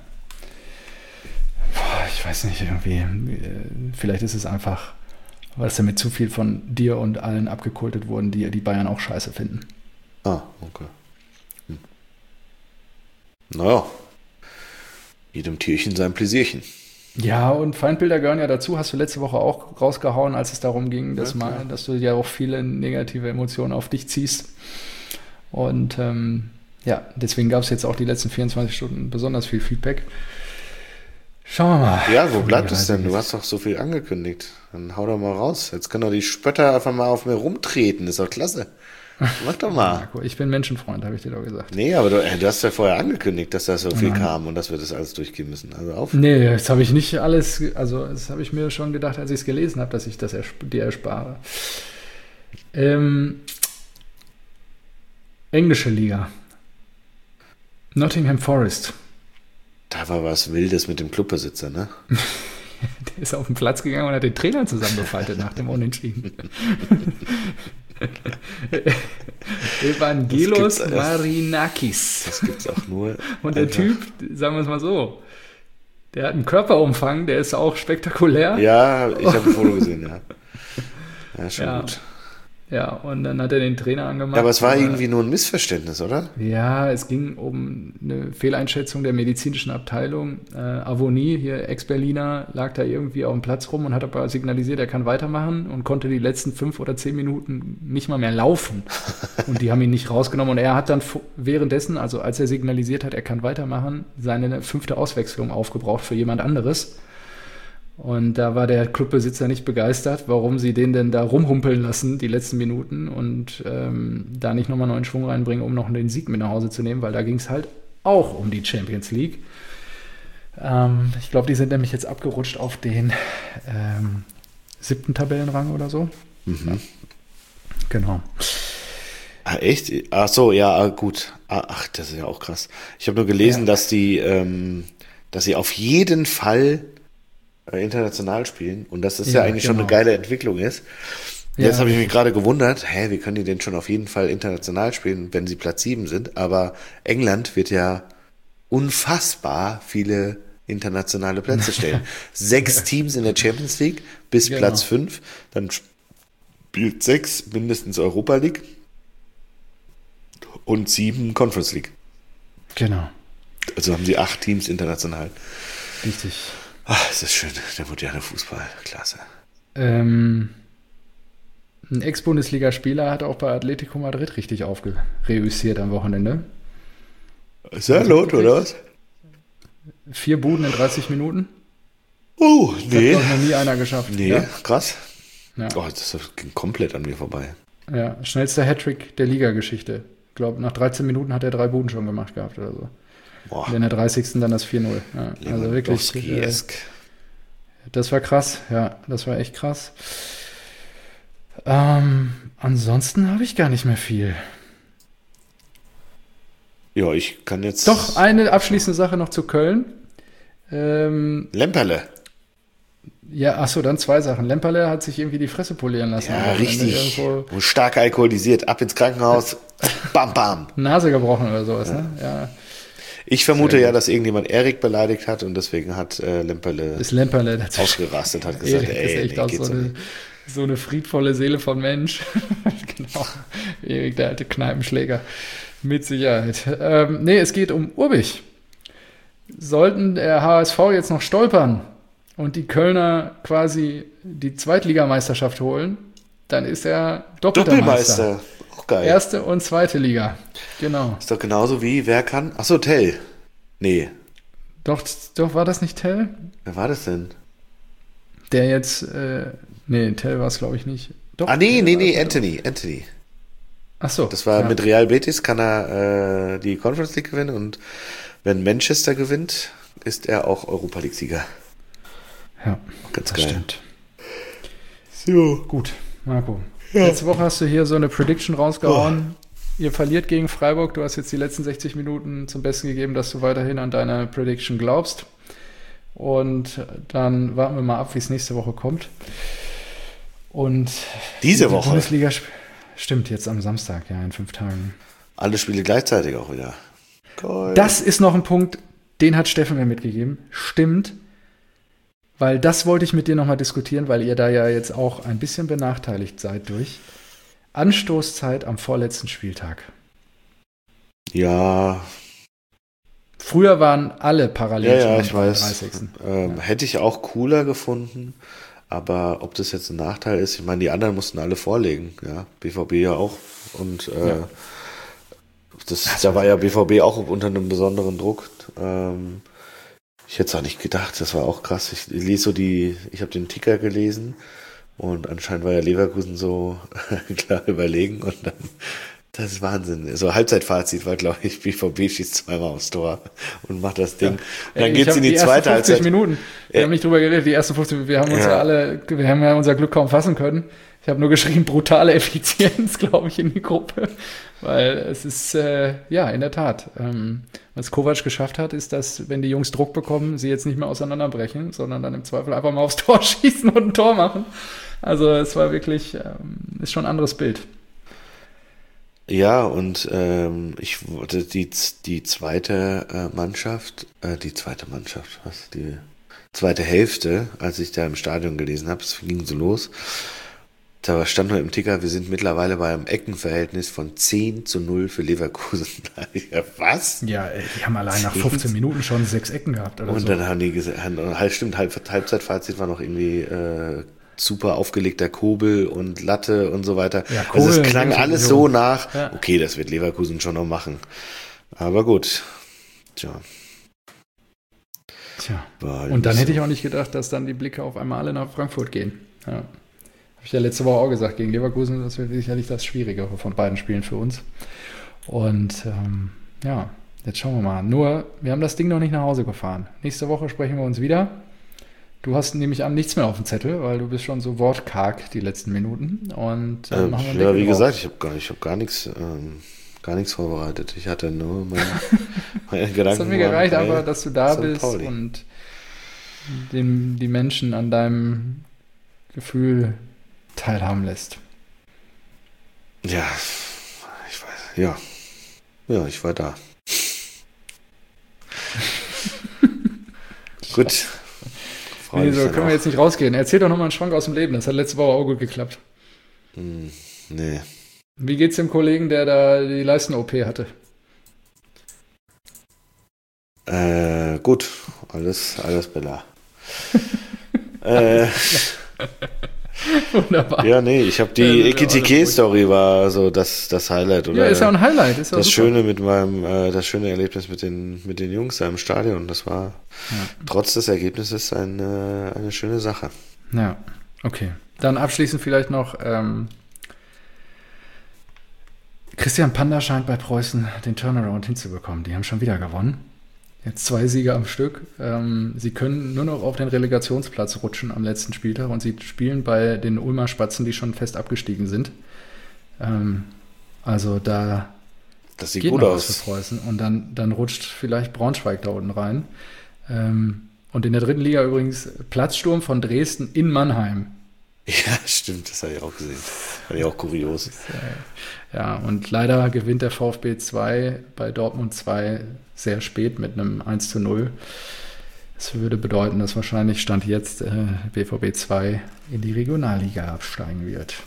Ich weiß nicht, irgendwie, vielleicht ist es einfach, weil es damit zu viel von dir und allen abgekultet wurden, die die Bayern auch scheiße finden. Ah, okay. Naja, jedem Tierchen sein Pläsierchen. Ja, und Feindbilder gehören ja dazu, hast du letzte Woche auch rausgehauen, als es darum ging, dass du ja auch viele negative Emotionen auf dich ziehst. Und ja, deswegen gab es jetzt auch die letzten 24 Stunden besonders viel Feedback. Schauen wir mal. Ja, wo bleibt es denn? Du hast doch so viel angekündigt. Dann hau doch mal raus. Jetzt können doch die Spötter einfach mal auf mir rumtreten. Ist doch klasse. Mach doch mal. Marco, ich bin Menschenfreund, habe ich dir doch gesagt. Nee, aber du hast ja vorher angekündigt, dass da so viel kam und dass wir das alles durchgehen müssen. Also auf. Nee, das habe ich nicht alles, also das habe ich mir schon gedacht, als ich es gelesen habe, dass ich das dir erspare. Englische Liga. Nottingham Forest. Da war was Wildes mit dem Clubbesitzer, ne? Der ist auf den Platz gegangen und hat den Trainer zusammengefaltet nach dem Unentschieden. Evangelos Marinakis. Das gibt's auch nur. Und der Typ, sagen wir es mal so, der hat einen Körperumfang, der ist auch spektakulär. Ja, ich habe ein Foto gesehen, ja. Ja, schon gut. Ja, und dann hat er den Trainer angemacht. Ja, aber es war irgendwie nur ein Missverständnis, oder? Ja, es ging um eine Fehleinschätzung der medizinischen Abteilung. Avonie, hier Ex-Berliner, lag da irgendwie auf dem Platz rum und hat aber signalisiert, er kann weitermachen und konnte die letzten 5 oder 10 Minuten nicht mal mehr laufen. Und die haben ihn nicht rausgenommen. Und er hat dann währenddessen, also als er signalisiert hat, er kann weitermachen, seine 5. Auswechslung aufgebraucht für jemand anderes. Und da war der Clubbesitzer nicht begeistert, warum sie den denn da rumhumpeln lassen, die letzten Minuten, und da nicht nochmal neuen Schwung reinbringen, um noch den Sieg mit nach Hause zu nehmen, weil da ging es halt auch um die Champions League. Ich glaube, die sind nämlich jetzt abgerutscht auf den 7. Tabellenrang oder so. Mhm. Genau. Ah, echt? Ach so, ja, gut. Ach, das ist ja auch krass. Ich habe nur gelesen, dass sie auf jeden Fall international spielen und dass das ja eigentlich schon eine geile Entwicklung ist. Jetzt habe ich mich gerade gewundert, wie können die denn schon auf jeden Fall international spielen, wenn sie Platz 7 sind? Aber England wird ja unfassbar viele internationale Plätze stellen. 6 Teams in der Champions League bis Platz 5, dann spielt 6 mindestens Europa League und 7 Conference League. Genau. Also haben sie 8 Teams international. Richtig. Ach, das ist schön, der moderne Fußball, klasse. Ein Ex-Bundesligaspieler hat auch bei Atletico Madrid richtig reüssiert am Wochenende. Sehr laut, oder was? 4 Buden in 30 Minuten. Oh, nee. Das hat noch nie einer geschafft. Nee, Ja. krass. Ja. Oh, das ging komplett an mir vorbei. Ja, schnellster Hattrick der Liga-Geschichte. Ich glaube, nach 13 Minuten hat er 3 Buden schon gemacht gehabt oder so. Boah. Und in der 30. dann das 4-0. Ja, also wirklich. Das war krass. Ja, das war echt krass. Ansonsten habe ich gar nicht mehr viel. Ja, ich kann jetzt... Doch, eine abschließende Sache noch zu Köln. Lemperle. Ja, achso, dann 2 Sachen. Lemperle hat sich irgendwie die Fresse polieren lassen. Ja, richtig. Stark alkoholisiert, ab ins Krankenhaus, bam, bam. Nase gebrochen oder sowas, ne? Ja. Ich vermute dass irgendjemand Erik beleidigt hat und deswegen hat Lemperle ausgerastet, hat gesagt, Erik ist echt auch so eine friedvolle Seele von Mensch. Genau. Erik, der alte Kneipenschläger. Mit Sicherheit. Es geht um Urbich. Sollten der HSV jetzt noch stolpern und die Kölner quasi die Zweitligameisterschaft holen, dann ist er Doppelmeister. Auch geil. 1. und 2. Liga. Genau. Ist doch genauso wie, wer kann? Achso, Tell. Nee. Doch, war das nicht Tell? Wer war das denn? Der jetzt, Tell war es glaube ich nicht. Doch, nee, Anthony. Ach so. Das war mit Real Betis, kann er die Conference League gewinnen und wenn Manchester gewinnt, ist er auch Europa League-Sieger. Ja, ganz das geil. Stimmt. So. Gut, Marco. Ja. Letzte Woche hast du hier so eine Prediction rausgehauen. Ihr verliert gegen Freiburg. Du hast jetzt die letzten 60 Minuten zum Besten gegeben, dass du weiterhin an deine Prediction glaubst. Und dann warten wir mal ab, wie es nächste Woche kommt. Und diese Woche? Bundesliga stimmt, jetzt am Samstag, ja, in 5 Tagen. Alle Spiele gleichzeitig auch wieder. Geil. Das ist noch ein Punkt, den hat Steffen mir mitgegeben. Stimmt. Weil das wollte ich mit dir nochmal diskutieren, weil ihr da ja jetzt auch ein bisschen benachteiligt seid durch Anstoßzeit am vorletzten Spieltag. Ja. Früher waren alle parallel schon ich weiß. 30. Hätte ich auch cooler gefunden, aber ob das jetzt ein Nachteil ist, ich meine, die anderen mussten alle vorlegen, ja, BVB ja auch und da war ja BVB auch unter einem besonderen Druck. Ich hätte es auch nicht gedacht, das war auch krass. Ich habe den Ticker gelesen und anscheinend war ja Leverkusen so klar überlegen und dann, das ist Wahnsinn. So Halbzeitfazit war, glaube ich, BVB schießt 2-mal aufs Tor und macht das Ding. Und dann geht's in die zweite Halbzeit. 50 Minuten, wir haben nicht drüber geredet, die ersten 50 Minuten, wir haben ja unser Glück kaum fassen können. Ich habe nur geschrieben, brutale Effizienz, glaube ich, in die Gruppe. Weil es ist, in der Tat, was Kovac geschafft hat, ist, dass, wenn die Jungs Druck bekommen, sie jetzt nicht mehr auseinanderbrechen, sondern dann im Zweifel einfach mal aufs Tor schießen und ein Tor machen. Also es war wirklich, ist schon ein anderes Bild. Ja, und die zweite Mannschaft, die zweite Hälfte, als ich da im Stadion gelesen habe, es ging so los, da stand nur im Ticker, wir sind mittlerweile bei einem Eckenverhältnis von 10-0 für Leverkusen. Was? Ja, die haben allein nach 15 Minuten schon 6 Ecken gehabt. Oder und so. Dann haben die gesagt, Halbzeitfazit war noch irgendwie super aufgelegter Kobel und Latte und so weiter. Ja, also es klang alles so nach, okay, das wird Leverkusen schon noch machen. Aber gut, Tja. Und dann hätte ich auch nicht gedacht, dass dann die Blicke auf einmal alle nach Frankfurt gehen. Ja. Habe ich ja letzte Woche auch gesagt, gegen Leverkusen, das wird sicherlich das Schwierigere von beiden Spielen für uns. Und Jetzt schauen wir mal. Nur, wir haben das Ding noch nicht nach Hause gefahren. Nächste Woche sprechen wir uns wieder. Du hast nämlich an nichts mehr auf dem Zettel, weil du bist schon so wortkarg die letzten Minuten. Und machen wir einen Deckel wie drauf. gesagt, ich hab gar nichts vorbereitet. Ich hatte nur meine Gedanken. Es hat mir gereicht, waren bei aber dass du da St. bist Pauli. und die Menschen an deinem Gefühl teilhaben lässt. Ja, ich weiß, ja. Ja, ich war da. Gut. Nee, so können wir jetzt nicht rausgehen. Erzähl doch nochmal einen Schwank aus dem Leben. Das hat letzte Woche auch gut geklappt. Nee. Wie geht's dem Kollegen, der da die Leisten-OP hatte? Gut. Alles Bella. Wunderbar. Ja, nee, ich habe die Ekitike-Story war so das Highlight. Oder Ja, ist ja ein Highlight. Ist ja das super. Schöne mit das schöne Erlebnis mit den Jungs da im Stadion. Das war trotz des Ergebnisses eine schöne Sache. Ja, okay. Dann abschließend vielleicht noch, Christian Panda scheint bei Preußen den Turnaround hinzubekommen. Die haben schon wieder gewonnen. Jetzt 2 Siege am Stück. Sie können nur noch auf den Relegationsplatz rutschen am letzten Spieltag und sie spielen bei den Ulmer Spatzen, die schon fest abgestiegen sind. Also da Das sieht geht gut noch aus. was für Preußen. Und dann rutscht vielleicht Braunschweig da unten rein. Und in der 3. Liga übrigens Platzsturm von Dresden in Mannheim. Ja, stimmt, das habe ich auch gesehen. Fand ich auch kurios. Ja, und leider gewinnt der VfB 2 bei Dortmund 2 sehr spät mit einem 1:0. Das würde bedeuten, dass wahrscheinlich Stand jetzt BVB 2 in die Regionalliga absteigen wird.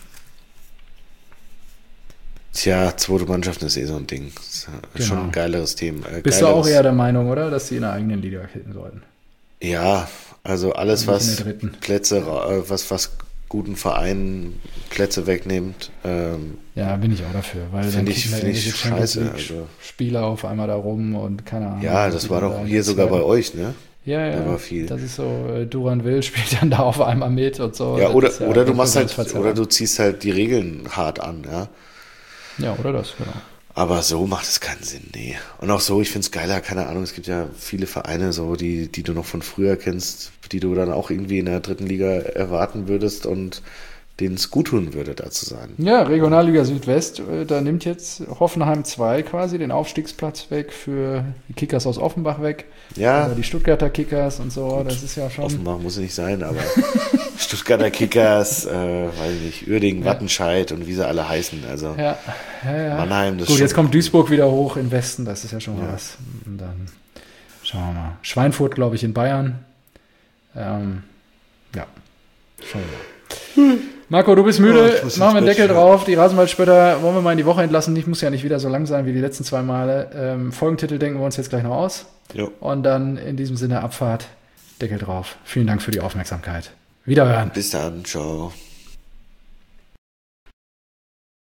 Tja, zweite Mannschaft ist so ein Ding. Das ist schon ein geileres Thema. Bist du auch eher der Meinung, oder, dass sie in der eigenen Liga kicken sollten? Ja, also alles, Nicht in was der dritten. Plätze, was guten Vereinen Plätze wegnimmt, Ja, bin ich auch dafür, weil dann Find ich kicken da irgendwelche Champions scheiße, League also. Spieler auf einmal da rum und keine Ahnung. ja, das war doch hier sogar bei euch, ne? Ja, Da war viel. das ist so, Duran Will spielt dann da auf einmal mit und so. Ja, Das ist oder du machst halt, Wettbewerbsverzerrung. oder du ziehst halt die Regeln hart an, ja. Ja, oder das, genau. Aber so macht es keinen Sinn, nee. Und auch so, ich find's geiler, keine Ahnung, es gibt ja viele Vereine so, die du noch von früher kennst, die du dann auch irgendwie in der 3. Liga erwarten würdest und denen es gut tun würde, da zu sein. Ja, Regionalliga Südwest, da nimmt jetzt Hoffenheim 2 quasi den Aufstiegsplatz weg für die Kickers aus Offenbach weg. Ja. Oder die Stuttgarter Kickers und so, das ist ja schon... Offenbach muss es nicht sein, aber Stuttgarter Kickers, weiß ich nicht, Uerdingen, Wattenscheid und wie sie alle heißen, also Ja. Mannheim, das Gut, ist jetzt schon, kommt Duisburg wieder hoch in Westen, das ist ja schon mal was. Und dann schauen wir mal. Schweinfurt, glaube ich, in Bayern. Ja, schauen wir mal. Marco, du bist müde, ich muss ins machen wir einen Bett, Deckel ja. drauf. Die Rasenballspötter wollen wir mal in die Woche entlassen. Ich muss ja nicht wieder so lang sein wie die letzten 2 Male. Folgentitel denken wir uns jetzt gleich noch aus. Jo. Und dann in diesem Sinne Abfahrt, Deckel drauf. Vielen Dank für die Aufmerksamkeit. Wiederhören. Bis dann, ciao.